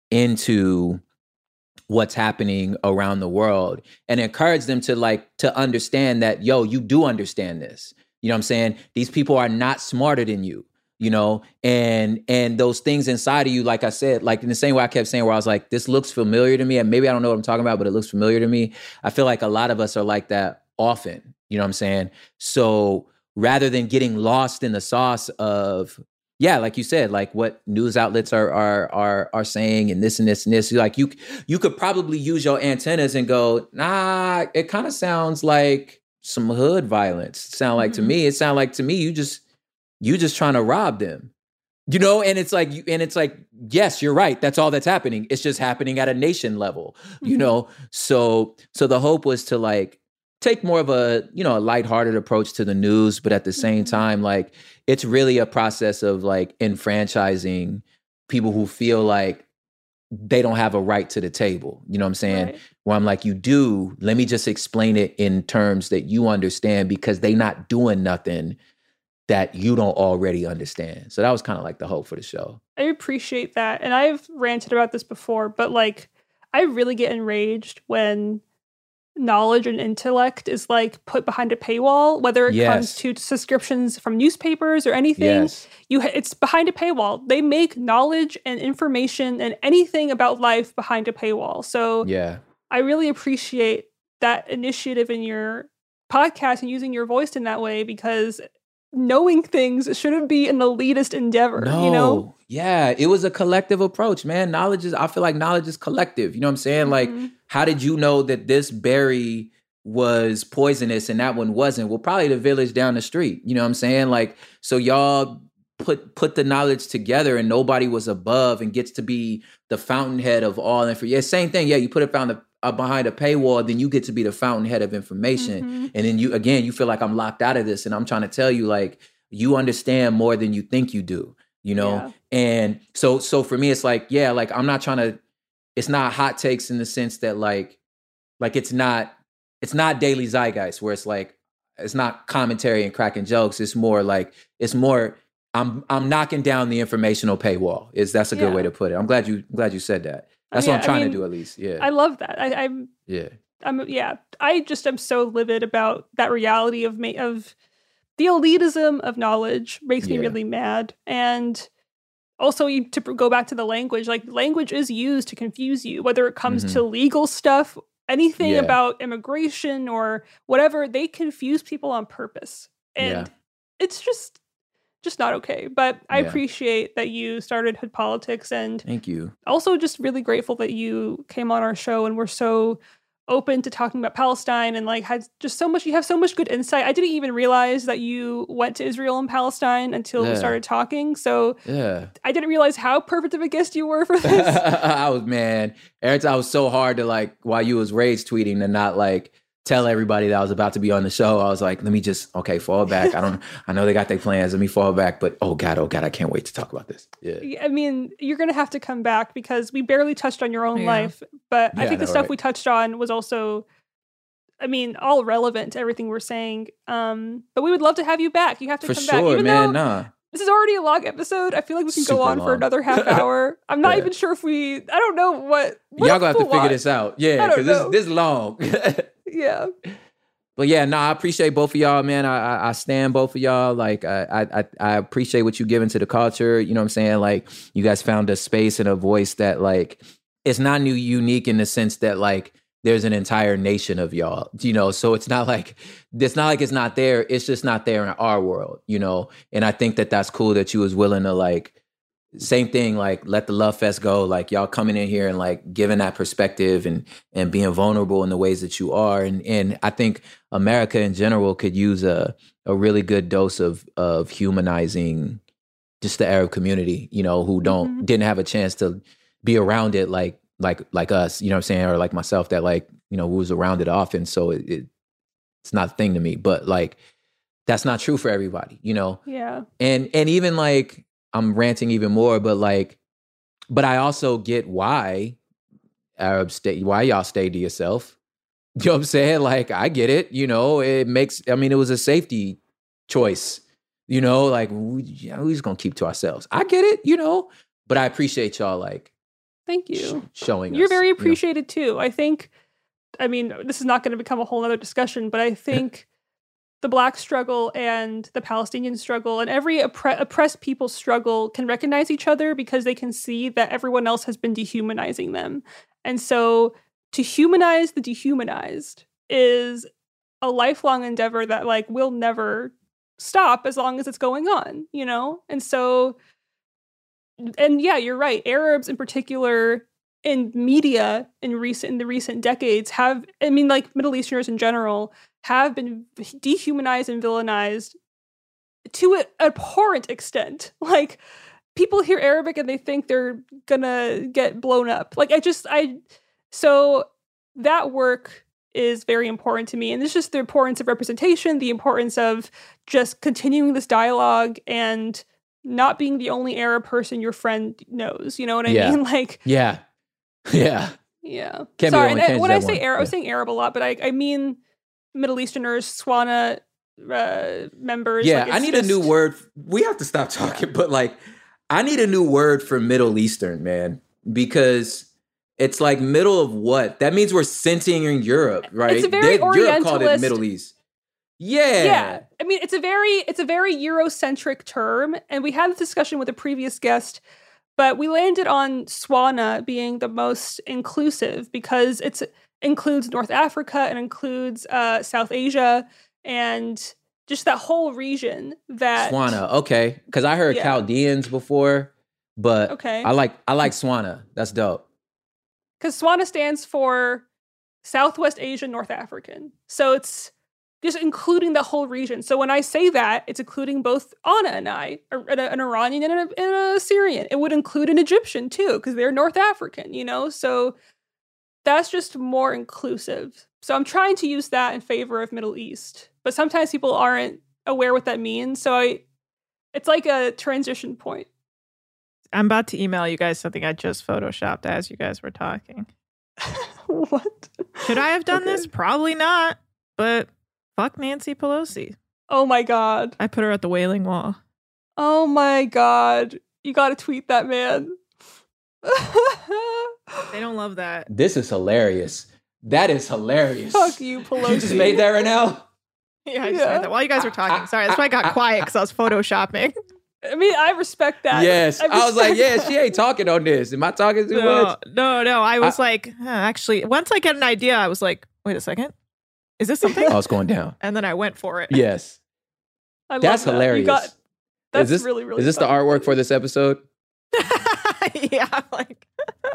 into what's happening around the world and encourage them to like, to understand that, yo, you do understand this. You know what I'm saying? These people are not smarter than you. You know, and and those things inside of you, like I said, like in the same way I kept saying where I was like, this looks familiar to me. And maybe I don't know what I'm talking about, but it looks familiar to me. I feel like a lot of us are like that often. You know what I'm saying? So rather than getting lost in the sauce of, yeah, like you said, like what news outlets are are are are saying and this and this and this, like you you could probably use your antennas and go, nah, it kind of sounds like some hood violence. Sound like mm-hmm. to me, it sound like to me, you just You just trying to rob them, you know? And it's like, and it's like, yes, you're right. That's all that's happening. It's just happening at a nation level, mm-hmm. you know? So, so the hope was to like, take more of a, you know, a lighthearted approach to the news, but at the same time, like it's really a process of like enfranchising people who feel like they don't have a right to the table. You know what I'm saying? Right. Where I'm like, you do, let me just explain it in terms that you understand because they not doing nothing that you don't already understand. So that was kind of like the hope for the show.
I appreciate that. And I've ranted about this before, but like, I really get enraged when knowledge and intellect is like put behind a paywall, whether it yes. comes to subscriptions from newspapers or anything. Yes. You, it's behind a paywall. They make knowledge and information and anything about life behind a paywall. So yeah, I really appreciate that initiative in your podcast and using your voice in that way, because knowing things shouldn't be an elitist endeavor, no. you know?
Yeah, it was a collective approach, man. Knowledge is, I feel like knowledge is collective. You know what I'm saying? Mm-hmm. Like, how did you know that this berry was poisonous and that one wasn't? Well, probably the village down the street. You know what I'm saying? Like, so y'all put put the knowledge together and nobody was above and gets to be the fountainhead of all information. Yeah, same thing. Yeah, you put it found the Uh, behind a paywall, then you get to be the fountainhead of information. Mm-hmm. And then you, again, you feel like I'm locked out of this. And I'm trying to tell you, like, you understand more than you think you do, you know? Yeah. And so, so for me, it's like, yeah, like, I'm not trying to, it's not hot takes in the sense that like, like it's not, it's not Daily Zeitgeist where it's like, it's not commentary and cracking jokes. It's more like, it's more, I'm, I'm knocking down the informational paywall is that's a yeah. good way to put it. I'm glad you, I'm glad you said that. That's yeah, what I'm trying I mean, to do, at least. Yeah,
I love that. I, I'm
yeah,
I'm yeah. I just am so livid about that reality of ma- of the elitism of knowledge. Makes yeah. me really mad. And also, you, to go back to the language, like language is used to confuse you, whether it comes mm-hmm. to legal stuff, anything yeah. about immigration or whatever. They confuse people on purpose, and yeah. it's just. just not okay. But I yeah. appreciate that you started Hood Politics, and
thank you.
Also just really grateful that you came on our show and were so open to talking about Palestine and like had just so much, you have so much good insight. I didn't even realize that you went to Israel and Palestine until
Yeah.
we started talking. So
Yeah.
I didn't realize how perfect of a guest you were for this.
I was, man, every time I was so hard to like, while you was rage tweeting to not like tell everybody that I was about to be on the show. I was like, let me just, okay, fall back. I don't, I know they got their plans. Let me fall back. But oh God, oh God, I can't wait to talk about this. Yeah.
I mean, you're going to have to come back because we barely touched on your own
Yeah.
life. But I
Yeah,
think the
I know,
stuff
right?
we touched on was also, I mean, all relevant to everything we're saying. Um, but we would love to have you back. You have to
For
come back.
sure,
Even
man.
though
Nah.
this is already a long episode, I feel like we can
Super
go on for
long.
another half hour. I'm not
Yeah.
even sure if we, I don't know what. what
Y'all gonna have to
people
figure
want.
this out.
I
Yeah,
don't
because this,
know.
this is long.
Yeah.
But yeah, no, I appreciate both of y'all, man. I, I I stand both of y'all. Like I, I I appreciate what you give into the culture. You know what I'm saying? Like you guys found a space and a voice that like it's not new unique in the sense that like there's an entire nation of y'all. You know, so it's not like it's not like it's not there. It's just not there in our world. You know, and I think that that's cool that you was willing to like. Same thing, like let the Love Fest go. Like y'all coming in here and like giving that perspective and and being vulnerable in the ways that you are. And and I think America in general could use a a really good dose of of humanizing just the Arab community, you know, who don't
Mhm.
didn't have a chance to be around it like like like us, you know what I'm saying, or like myself that like, you know, who was around it often. So it, it it's not a thing to me. But like that's not true for everybody, you know.
Yeah.
And and even like I'm ranting even more, but like, but I also get why Arabs stay, why y'all stay to yourself. You know what I'm saying? Like, I get it. You know, it makes, I mean, it was a safety choice, you know, like, we, yeah, we're just going to keep to ourselves. I get it, you know, but I appreciate y'all like
Thank
sh-
you.
showing
You're
us,
very
you know?
appreciated too. I think, I mean, this is not going to become a whole other discussion, but I think the Black struggle and the Palestinian struggle and every oppre- oppressed people's struggle can recognize each other because they can see that everyone else has been dehumanizing them. And so to humanize the dehumanized is a lifelong endeavor that like will never stop as long as it's going on, you know? And so, and yeah, you're right. Arabs in particular in media in recent in the recent decades have, I mean, like Middle Easterners in general have been dehumanized and villainized to an abhorrent extent. Like people hear Arabic and they think they're gonna get blown up. Like I just I so that work is very important to me, and it's just the importance of representation, the importance of just continuing this dialogue and not being the only Arab person your friend knows. You know what I
Yeah.
mean? Like
Yeah. Yeah.
yeah.
Can't be
Sorry,
the
and
only
I-
change
when
that
I say
one.
Arab, I was
Yeah.
saying Arab a lot, but I I mean Middle Easterners, Swana uh, members.
Yeah,
like,
I
it's
need a new
just-
word. We have to stop talking, but like, I need a new word for Middle Eastern, man, because it's like middle of what? That means we're centering Europe, right?
It's a very
They- Europe called it
Orientalist-
Middle East. Yeah.
Yeah, I mean it's a very it's a very Eurocentric term, and we had this discussion with a previous guest, but we landed on Swana being the most inclusive because it's includes North Africa and includes uh, South Asia and just that whole region. That
Swana, okay, because I heard
Yeah.
Chaldeans before, but
Okay.
I like I like Swana. That's dope.
because Swana stands for Southwest Asian North African. So it's just including the whole region. So when I say that, it's including both Anna and I, a- an, an Iranian and, a, and a Syrian. It would include an Egyptian too, because they're North African, you know? So that's just more inclusive. So I'm trying to use that in favor of Middle East. But sometimes people aren't aware what that means. So I, it's like a transition point.
I'm about to email you guys something I just photoshopped as you guys were talking.
What?
Should I have done
Okay.
this? Probably not. But fuck Nancy Pelosi.
Oh my God.
I put her at the Wailing Wall.
Oh my God. You gotta tweet that, man.
They don't love that.
This is hilarious. That is hilarious.
Fuck you, Pelosi.
You just made that right now?
Yeah, I just
Yeah.
made that while you guys were talking. Sorry, that's why I got quiet because I was photoshopping.
I mean, I respect that.
Yes. I, was like,
respect
yeah,
that.
she ain't talking on this. Am I talking too
No,
much?
no, no. I was like, huh, actually, once I get an idea, I was like, wait a second. Is this something?
Oh, it's going down.
And then I went for it.
Yes.
I love
That's
that. You
hilarious.
got, that's
is this,
really, really
Is this the
funny.
artwork for this episode?
yeah, like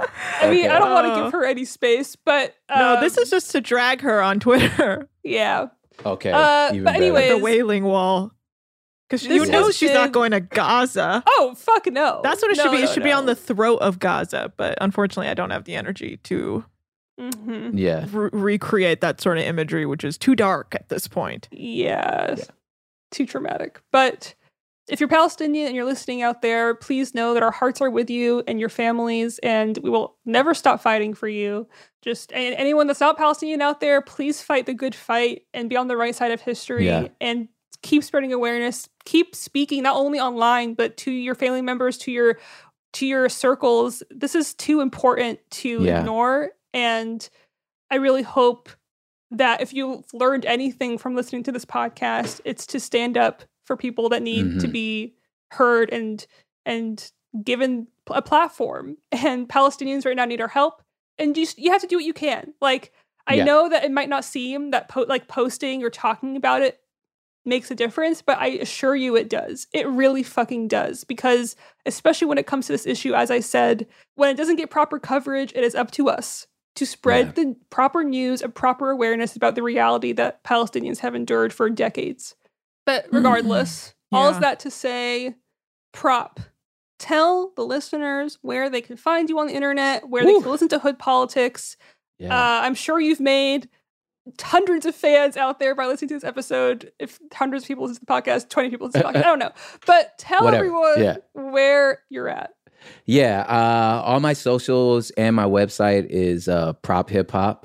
I mean,
Okay.
I don't want to
Uh,
give her any space, but um,
no, this is just to drag her on Twitter.
yeah.
Okay.
Uh,
even
but
better.
anyway,
The
Is-
Wailing Wall. Because
This
you know
has
she's
been-
not going to Gaza.
Oh fuck no!
That's what it
No,
should be.
no,
It should be
no.
on the throat of Gaza. But unfortunately, I don't have the energy to
Mhm.
Yeah.
re- recreate that sort of imagery, which is too dark at this point.
Yeah, too traumatic. But if you're Palestinian and you're listening out there, please know that our hearts are with you and your families, and we will never stop fighting for you. Just and anyone that's not Palestinian out there, please fight the good fight and be on the right side of history
Yeah.
and keep spreading awareness. Keep speaking not only online but to your family members, to your to your circles. This is too important to
Yeah.
ignore, and I really hope that if you've learned anything from listening to this podcast, it's to stand up for people that need to
Mhm.
be heard and and given a platform. And Palestinians right now need our help. And you, you have to do what you can. Like, I
Yeah.
know that it might not seem that po- like posting or talking about it makes a difference, but I assure you it does. It really fucking does. Because especially when it comes to this issue, as I said, when it doesn't get proper coverage, it is up to us to spread
Yeah.
the proper news and proper awareness about the reality that Palestinians have endured for decades. But regardless, all
Yeah.
of that to say, prop. Tell the listeners where they can find you on the internet, where they
Woo.
can listen to Hood Politics.
Yeah.
Uh, I'm sure you've made hundreds of fans out there by listening to this episode. If hundreds of people listen to the podcast, twenty people listen to the podcast, I don't know. But tell
Whatever.
everyone
Yeah.
where you're at.
Yeah, uh, all my socials and my website is uh, Prop Hip Hop,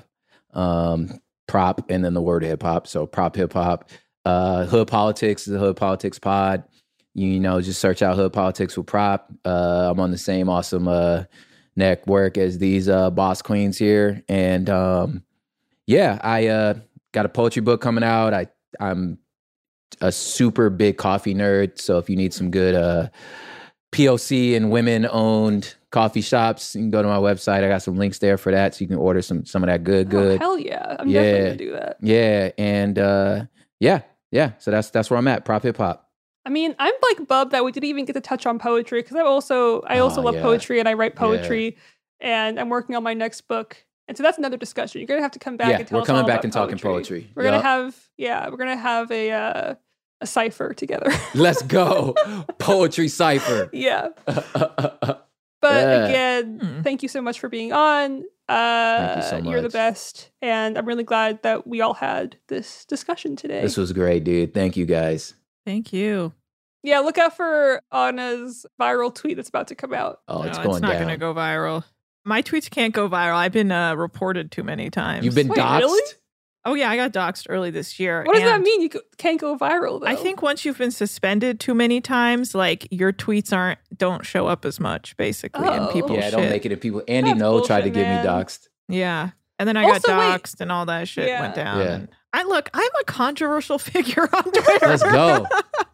um, Prop, and then the word hip hop. So Prop Hip Hop. Uh, Hood Politics is the Hood Politics Pod. You know, just search out Hood Politics with Prop. Uh, I'm on the same awesome uh, network as these uh, boss queens here, and um, yeah, I uh, got a poetry book coming out. I I'm a super big coffee nerd, so if you need some good uh, P O C and women-owned coffee shops, you can go to my website. I got some links there for that, so you can order some some of that good,
Oh,
good.
hell yeah. I'm
Yeah.
definitely going to do that.
Yeah, and uh, yeah, yeah. So that's that's where I'm at. Prop Hip Hop.
I mean, I'm like bummed that we didn't even get to touch on poetry because I also I also
Oh,
love
yeah.
poetry and I write poetry and I'm working on my next book. And so that's another discussion. You're gonna have to come back
Yeah,
and tell
we're
us
coming
all
back
about
and talking poetry.
We're gonna
Yup.
have yeah, we're gonna have a uh, a cipher together.
Let's go, poetry cipher.
yeah. But
Yeah.
again,
Hmm.
thank you so much for being on. Uh,
Thank you so
You're the
much.
best, and I'm really glad that we all had this discussion today.
This was great, dude. Thank you guys.
Thank you.
Yeah, look out for Anna's viral tweet that's about to come out.
Oh, it's
No,
going
it's not
down.
going to go viral. My tweets can't go viral. I've been uh, reported too many times.
You've been
Wait,
doxxed.
really?
Oh yeah, I got doxxed early this year.
What does that
and
mean? You co- can't go viral, though.
I think once you've been suspended too many times, like your tweets aren't don't show up as much, basically, in
Oh.
people's
Yeah,
shit.
don't make it in people. Andy
That's
No tried to
bullshit,
get
man.
me doxxed.
Yeah, and then I
Also,
got
wait.
doxxed, and all that shit
Yeah.
went down.
Yeah.
And I look, I'm a controversial figure on Twitter.
Let's go.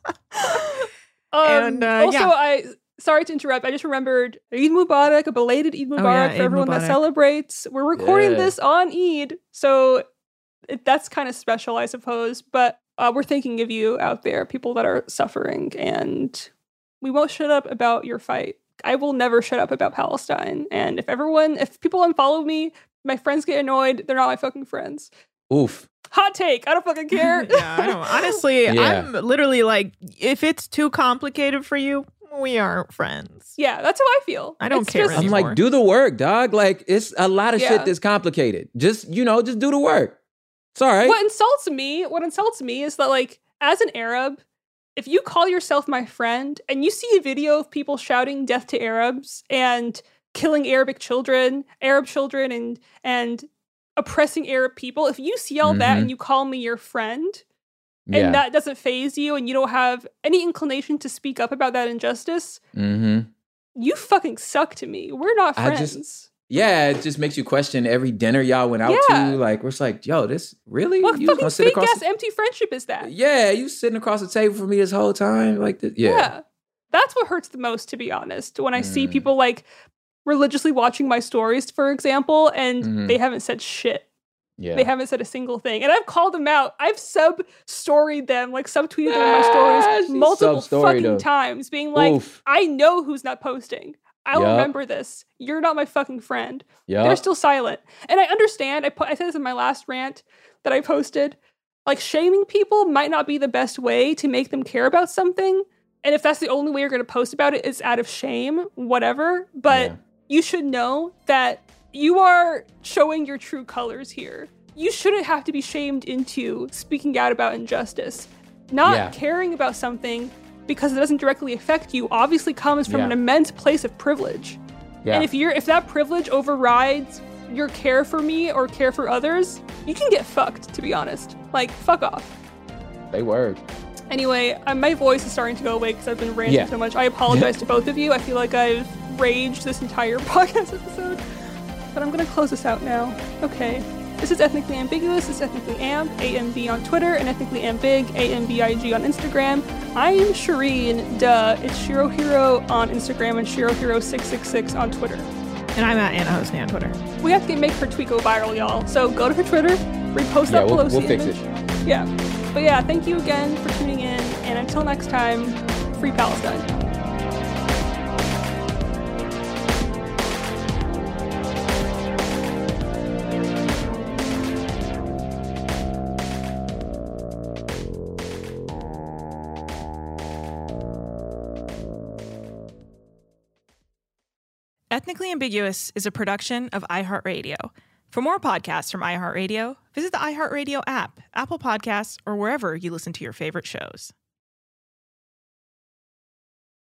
Um,
And, uh,
also,
yeah.
I sorry to interrupt. I just remembered Eid Mubarak, a belated Eid Mubarak
Oh, yeah,
for
Eid
everyone that
Mubarak.
celebrates. We're recording
Yeah.
this on Eid, so it, that's kind of special, I suppose. But uh, we're thinking of you out there, people that are suffering, and we won't shut up about your fight. I will never shut up about Palestine. And if everyone, if people unfollow me, my friends get annoyed. They're not my fucking friends.
Oof.
Hot take. I don't fucking care.
yeah, I don't. Honestly,
Yeah.
I'm literally like, if it's too complicated for you, we aren't friends.
Yeah, that's how I feel.
I don't
It's
care
just-
I'm
anymore.
like, do the work, dog. Like, it's a lot of
Yeah.
shit that's complicated. Just, you know, just do the work. It's all right.
What insults me, what insults me is that, like, as an Arab, if you call yourself my friend and you see a video of people shouting death to Arabs and killing Arabic children, Arab children, and and oppressing Arab people, if you see all that
Mhm.
and you call me your friend, and
Yeah.
that doesn't faze you and you don't have any inclination to speak up about that injustice,
Mm-hmm.
you fucking suck to me. We're not
I
friends.
just- Yeah, it just makes you question every dinner y'all went out
Yeah.
to. Like, we're just like, yo, this really?
what
You
fucking
gonna sit
fake
across
ass
the-
empty friendship is that?
Yeah, you sitting across the table from me this whole time, like this. Yeah,
That's what hurts the most, to be honest. When I see
Mm.
people like religiously watching my stories, for example, and
Mhm.
they haven't said shit.
yeah.
They haven't said a single thing. And I've called them out. I've sub-storied them, like subtweeted them in my
Ah,
stories
she
multiple
sub-storied
fucking
them.
times, being like,
Oof.
I know who's not posting. I'll
Yep.
remember this. You're not my fucking friend.
Yeah.
They're still silent. And I understand. I put I said this in my last rant that I posted. Like, shaming people might not be the best way to make them care about something. And if that's the only way you're going to post about it, it's out of shame, whatever. But
Yeah.
you should know that you are showing your true colors here. You shouldn't have to be shamed into speaking out about injustice. Not
Yeah.
caring about something because it doesn't directly affect you obviously comes from
Yeah.
an immense place of privilege.
Yeah.
And if you're if that privilege overrides your care for me or care for others, you can get fucked, to be honest. Like, fuck off.
They word.
Anyway, uh, my voice is starting to go away because I've been ranting
Yeah.
so much. I apologize to both of you. I feel like I've raged this entire podcast episode. But I'm going to close this out now. Okay. This is Ethnically Ambiguous. This is Ethnically Amp, A M B on Twitter, and Ethnically Ambig, A M B I G on Instagram. I'm Shireen, duh. It's Shiro Hero on Instagram and Shiro Hero six six six on Twitter.
And I'm at Anna Hosney on Twitter.
We have to make her tweet go viral, y'all. So go to her Twitter, repost
Yeah,
that
we'll,
Pelosi
we'll fix
image.
it.
Yeah. But yeah, thank you again for tuning in, and until next time, free Palestine.
Ethnically Ambiguous is a production of iHeartRadio. For more podcasts from iHeartRadio, visit the iHeartRadio app, Apple Podcasts, or wherever you listen to your favorite shows.